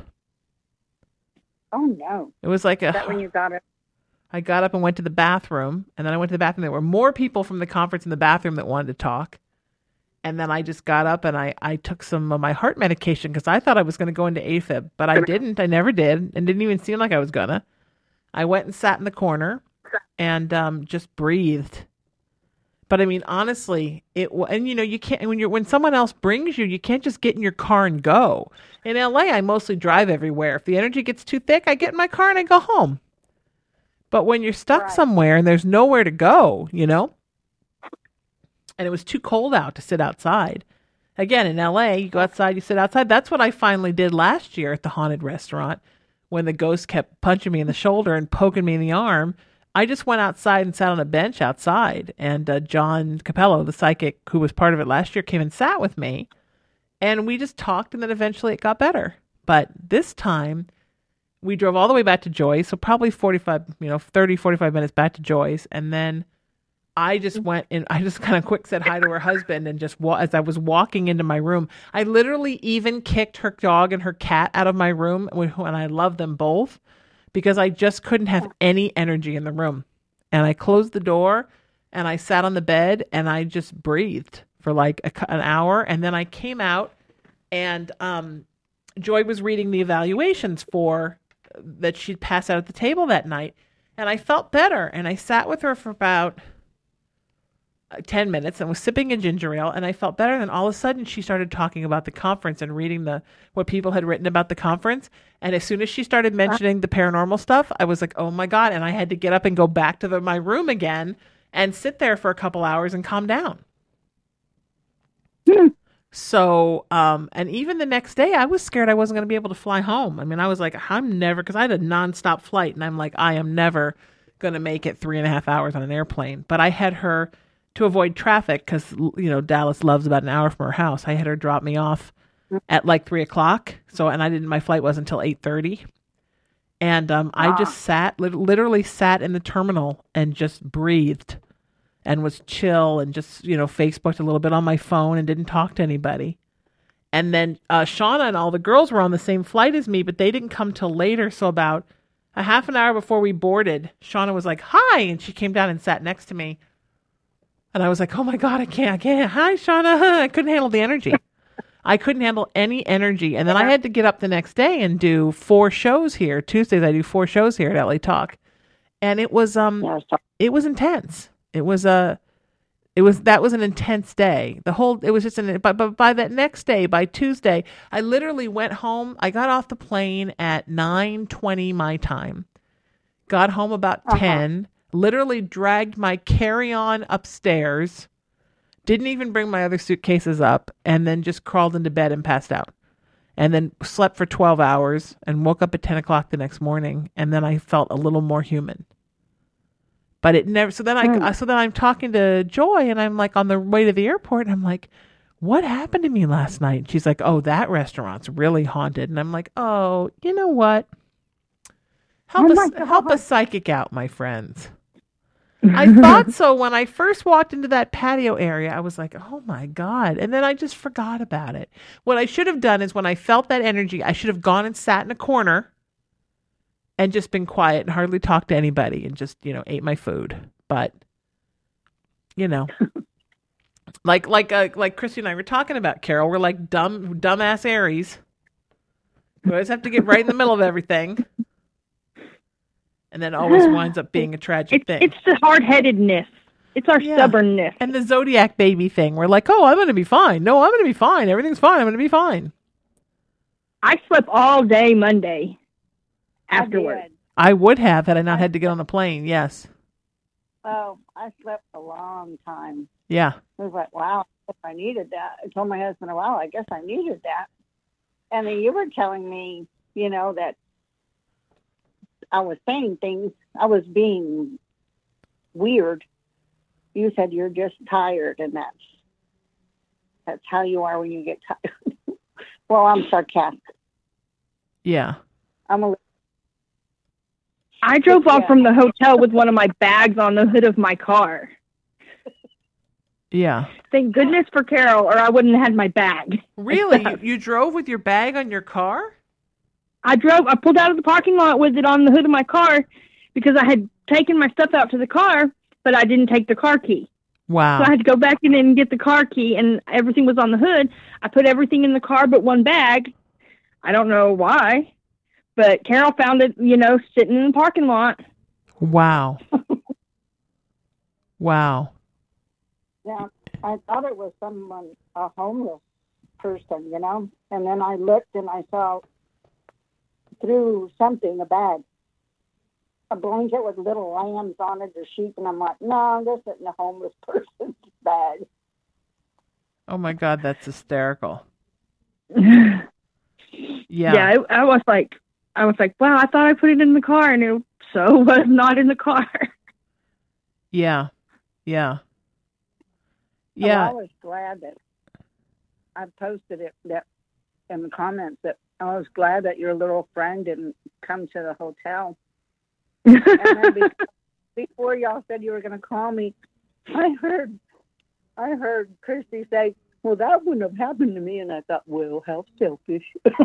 Oh no! It was like a. Is that when you got it? I got up and went to the bathroom, and then I went to the bathroom. There were more people from the conference in the bathroom that wanted to talk. And then I just got up and I, I took some of my heart medication because I thought I was going to go into AFib, but I didn't. I never did, and didn't even seem like I was going to. I went and sat in the corner and um, just breathed. But I mean, honestly, it wa- and you know you can't when you're when someone else brings you, you can't just get in your car and go. In L A, I mostly drive everywhere. If the energy gets too thick, I get in my car and I go home. But when you're stuck Right. somewhere and there's nowhere to go, you know, and it was too cold out to sit outside. Again, in L A, you go outside, you sit outside. That's what I finally did last year at the haunted restaurant when the ghost kept punching me in the shoulder and poking me in the arm. I just went outside and sat on a bench outside. And uh, John Capello, the psychic who was part of it last year, came and sat with me. And we just talked, and then eventually it got better. But this time, we drove all the way back to Joyce, so probably forty-five, you know, thirty, forty-five minutes back to Joyce. And then I just went and I just kind of quick said hi to her husband and just, wa- as I was walking into my room, I literally even kicked her dog and her cat out of my room, and I love them both, because I just couldn't have any energy in the room. And I closed the door and I sat on the bed and I just breathed for like a, cou- an hour. And then I came out and um, Joy was reading the evaluations for that she'd passed out at the table that night. And I felt better. And I sat with her for about uh, ten minutes and was sipping a ginger ale. And I felt better. And then all of a sudden she started talking about the conference and reading the what people had written about the conference. And as soon as she started mentioning the paranormal stuff, I was like, oh my God. And I had to get up and go back to the, my room again and sit there for a couple hours and calm down. So, um, and even the next day, I was scared I wasn't going to be able to fly home. I mean, I was like, I'm never, because I had a nonstop flight, and I'm like, I am never going to make it three and a half hours on an airplane. But I had her, to avoid traffic, because, you know, Dallas loves about an hour from her house, I had her drop me off at like three o'clock. So, and I didn't, my flight wasn't until eight thirty. And um, I just sat, li- literally sat in the terminal and just breathed and was chill and just, you know, Facebooked a little bit on my phone and didn't talk to anybody. And then uh, Shauna and all the girls were on the same flight as me, but they didn't come till later. So about a half an hour before we boarded, Shauna was like, hi. And she came down and sat next to me. And I was like, oh my God, I can't, I can't. Hi, Shauna. I couldn't handle the energy. I couldn't handle any energy. And then I had to get up the next day and do four shows here. Tuesdays, I do four shows here at L A Talk. And it was, um, it was intense. It was a, it was, that was an intense day. The whole, it was just an, but, but by that next day, by Tuesday, I literally went home. I got off the plane at nine twenty my time, got home about uh-huh. ten, literally dragged my carry-on upstairs, didn't even bring my other suitcases up, and then just crawled into bed and passed out. And then slept for twelve hours and woke up at ten o'clock the next morning. And then I felt a little more human. But it never, so then I, mm. so then I'm talking to Joy, and I'm like on the way to the airport, and I'm like, what happened to me last night? And she's like, oh, that restaurant's really haunted. And I'm like, oh, you know what? Help oh us, help a psychic out, my friends. I thought so when I first walked into that patio area. I was like, oh my God. And then I just forgot about it. What I should have done is when I felt that energy, I should have gone and sat in a corner and just been quiet and hardly talked to anybody and just, you know, ate my food. But, you know, like, like, uh, like Christy and I were talking about, Carol, we're like dumb, dumbass Aries. We always have to get right in the middle of everything. And then always winds up being a tragic it's, thing. It's the hard-headedness. It's our yeah. stubbornness. And the Zodiac baby thing. We're like, oh, I'm going to be fine. No, I'm going to be fine. Everything's fine. I'm going to be fine. I slept all day Monday afterwards. I, I would have had I not had to get on a plane. Yes. Oh, I slept a long time. Yeah. I was like, wow, if I needed that. I told my husband, wow, I guess I needed that. And then you were telling me, you know, that I was saying things. I was being weird. You said you're just tired, and that's that's how you are when you get tired. Well, I'm sarcastic. Yeah. I'm a. I drove yeah. off from the hotel with one of my bags on the hood of my car. Yeah. Thank goodness for Carol, or I wouldn't have had my bag. Really? you, you drove with your bag on your car? I drove, I pulled out of the parking lot with it on the hood of my car because I had taken my stuff out to the car, but I didn't take the car key. Wow. So I had to go back in and get the car key, and everything was on the hood. I put everything in the car but one bag. I don't know why, but Carol found it, you know, sitting in the parking lot. Wow. Wow. Yeah, I thought it was someone, a homeless person, you know, and then I looked and I saw through something, a bag, a blanket with little lambs on it or sheep, and I'm like, no, this isn't a homeless person's bag. Oh my God, that's hysterical. Yeah. Yeah, I, I was like, I was like, wow, I thought I put it in the car, and it so was not in the car. Yeah, yeah, So yeah. I was glad that I posted it that in the comments that I was glad that your little friend didn't come to the hotel. And then before, before y'all said you were going to call me, I heard, I heard Christy say, "Well, that wouldn't have happened to me," and I thought, "Well, how selfish."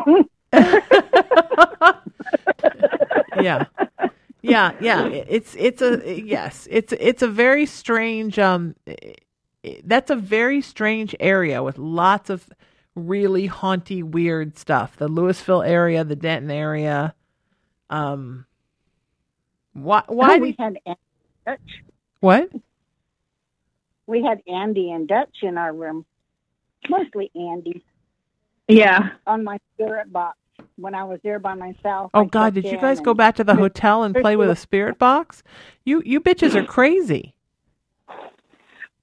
Yeah, yeah, yeah. It's it's a yes. It's it's a very strange. Um, that's a very strange area with lots of really haunty, weird stuff. The Louisville area, the Denton area. Um, why? Why oh, we had Andy Dutch. What? We had Andy and Dutch in our room. Mostly Andy. Yeah. On my spirit box when I was there by myself. Oh I God! Did you guys go back to the hotel and play with a spirit box? You you bitches are crazy.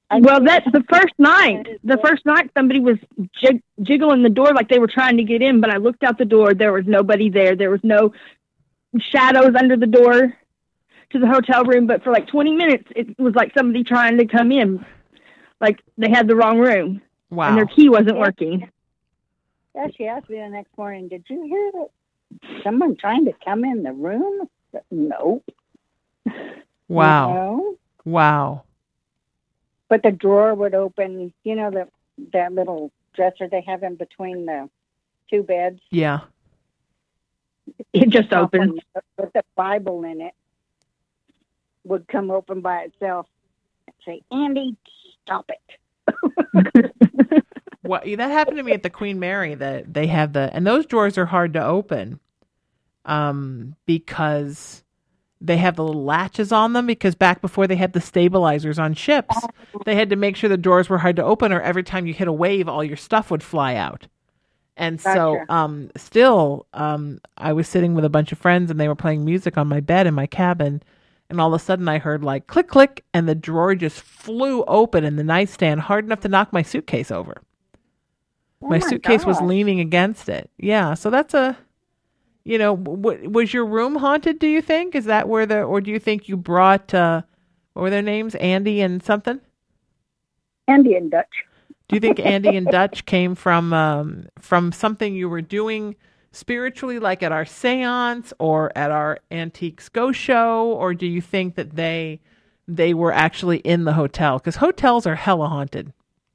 I Well, think- that's the first night. The first night, somebody was jig- jiggling the door like they were trying to get in, but I looked out the door. There was nobody there. There was no shadows under the door to the hotel room, but for like twenty minutes, it was like somebody trying to come in, like they had the wrong room, Wow. and their key wasn't working. Yeah, she asked me the next morning, did you hear that someone trying to come in the room? Nope. Wow. No. Wow. But the drawer would open, you know, the that little dresser they have in between the two beds. Yeah. It just Top opened. one with the Bible in it would come open by itself and say, Andy, stop it. Well, yeah, that happened to me at the Queen Mary. That they have the and those drawers are hard to open, um, because they have the little latches on them. Because back before they had the stabilizers on ships, they had to make sure the drawers were hard to open, or every time you hit a wave, all your stuff would fly out. And so, Gotcha. um, still, um, I was sitting with a bunch of friends, and they were playing music on my bed in my cabin. And all of a sudden, I heard like click, click, and the drawer just flew open in the nightstand, hard enough to knock my suitcase over. Oh My my suitcase was gosh. leaning against it. Yeah, so that's a, you know, w- was your room haunted? Do you think is that where the, or do you think you brought, uh, what were their names, Andy and something? Andy and Dutch. Do you think Andy and Dutch came from um, from something you were doing spiritually, like at our seance or at our Antiques Go show, or do you think that they they were actually in the hotel? Because hotels are hella haunted.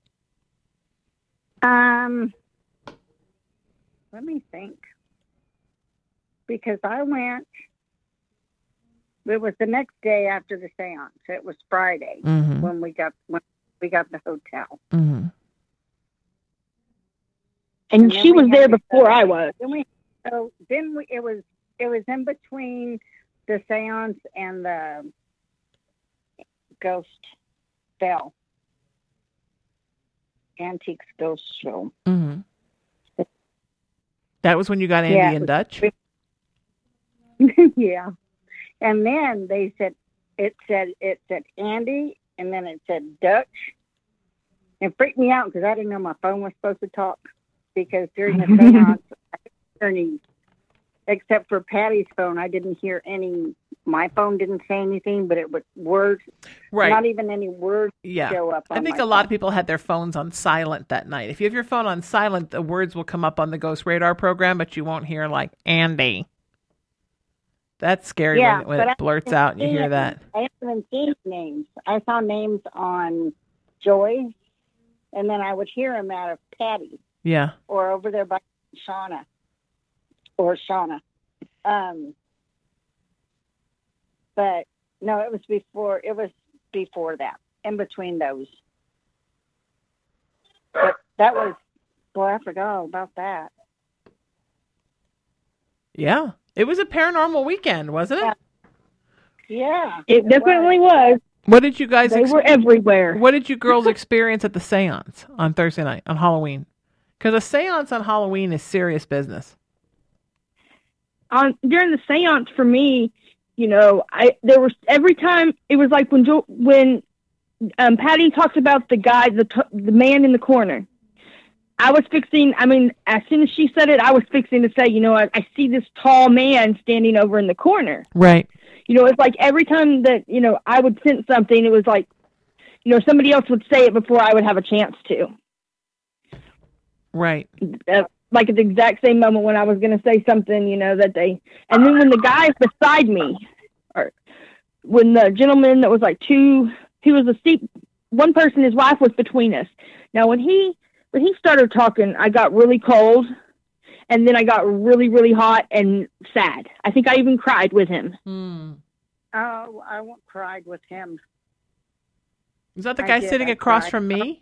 Um, let me think. Because I went, it was the next day after the seance. It was Friday Mm-hmm. when we got when we got the hotel. Mm-hmm. And And then she we was had there to before go- I was. Then we, so then we, it was it was in between the seance and the ghost bell. Antiques Ghost Show. Mm-hmm. That was when you got Andy Yeah, and Dutch? Yeah. And then they said, it said, it said Andy, and then it said Dutch. It freaked me out because I didn't know my phone was supposed to talk. Because during the seance, I didn't hear any, except for Patty's phone, I didn't hear any, my phone didn't say anything, but it was words, Right. not even any words Yeah. show up on I think my a lot of phone. people had their phones on silent that night. If you have your phone on silent, the words will come up on the Ghost Radar program, but you won't hear like Andy. That's scary Yeah, when, when but it I blurts haven't out and you seen hear it. that. I haven't seen names. I saw names on Joy's, and then I would hear them out of Patty Yeah. or over there by Shauna or Shauna. Um, but no, it was before. It was before that. In between those, but that was. Boy, I forgot all about that. Yeah. It was a paranormal weekend, wasn't it? Yeah. Yeah, It definitely was. What did you guys They ex- were everywhere. What did you girls experience at the seance on Thursday night, on Halloween? Because a seance on Halloween is serious business. On during the seance for me, you know, I there was every time it was like when jo- when um, Patty talked about the guy, the t- the man in the corner. I was fixing. I mean, as soon as she said it, I was fixing to say, you know, I, I see this tall man standing over in the corner. Right. You know, it's like every time that you know I would sense something, it was like, you know, somebody else would say it before I would have a chance to. Right. Uh, like at the exact same moment when I was going to say something, you know, that they, and then when the guys beside me, or when the gentleman that was like two, he was a seat, one person, his wife was between us. Now when he, when he started talking, I got really cold, and then I got really, really hot and sad. I think I even cried with him. Hmm. Oh, I won't cried with him. Was that the I guy did, sitting I across cried. from me?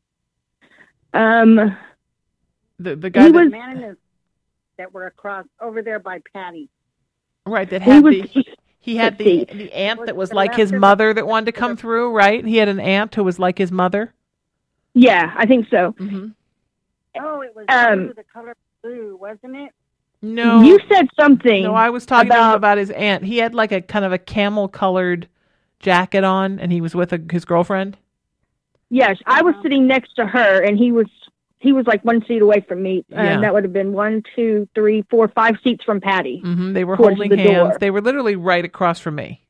Um, The the guy He that, was- Man in his, that were across over there by Patty. right that he had was, the he had let's the see. the aunt that was the like left his or the- mother that wanted to come through, right? He had an aunt who was like his mother. yeah, I think so. Mm-hmm. Oh, it was Um, blue, the color blue, wasn't it? No, You said something. no, I was talking to him about- about his aunt. He had like a kind of a camel colored jacket on, and he was with a, his girlfriend. Yes, I was sitting next to her, and he was he was like one seat away from me, and Yeah. that would have been one, two, three, four, five seats from Patty. Mm-hmm. They were towards holding the hands. door. They were literally right across from me.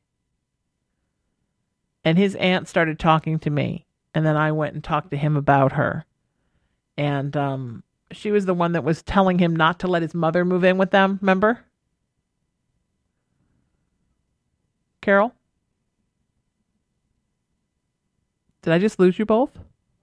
And his aunt started talking to me, and then I went and talked to him about her. And um, she was the one that was telling him not to let his mother move in with them, remember? Carol? Did I just lose you both?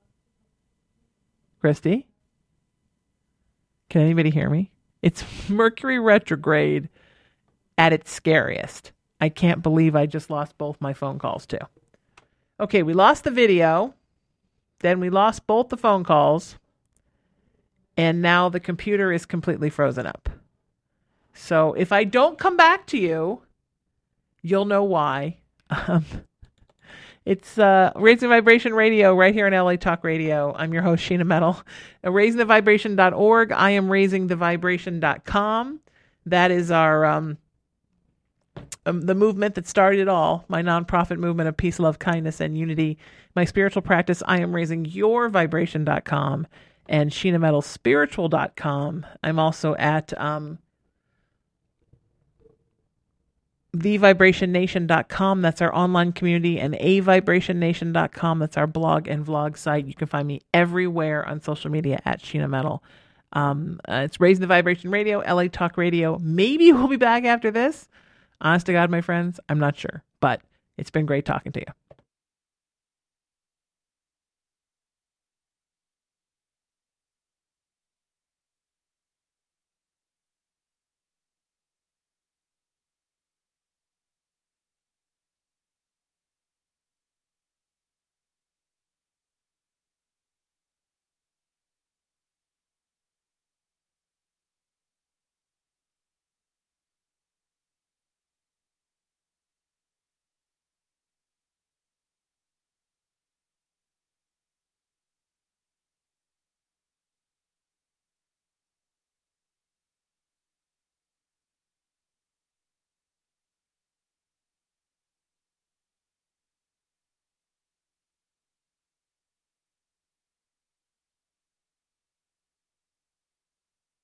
Christy? Can anybody hear me? It's Mercury retrograde at its scariest. I can't believe I just lost both my phone calls too. Okay, we lost the video. Then we lost both the phone calls. And now the computer is completely frozen up. So if I don't come back to you, you'll know why. Um, it's uh, Raising the Vibration Radio right here on L A Talk Radio. I'm your host, Sheena Metal. Uh, raising the vibration dot org. I am raising the vibration dot com. That is our um, um, the movement that started it all. My nonprofit movement of peace, love, kindness, and unity. My spiritual practice, I am raising your vibration dot com. And Sheena Metal Spiritual dot com. I'm also at um, the vibration nation dot com. That's our online community. And a vibration nation dot com. That's our blog and vlog site. You can find me everywhere on social media at Sheena Metal. Um, uh, it's Raising the Vibration Radio, L A Talk Radio. Maybe we'll be back after this. Honest to God, my friends, I'm not sure. But it's been great talking to you.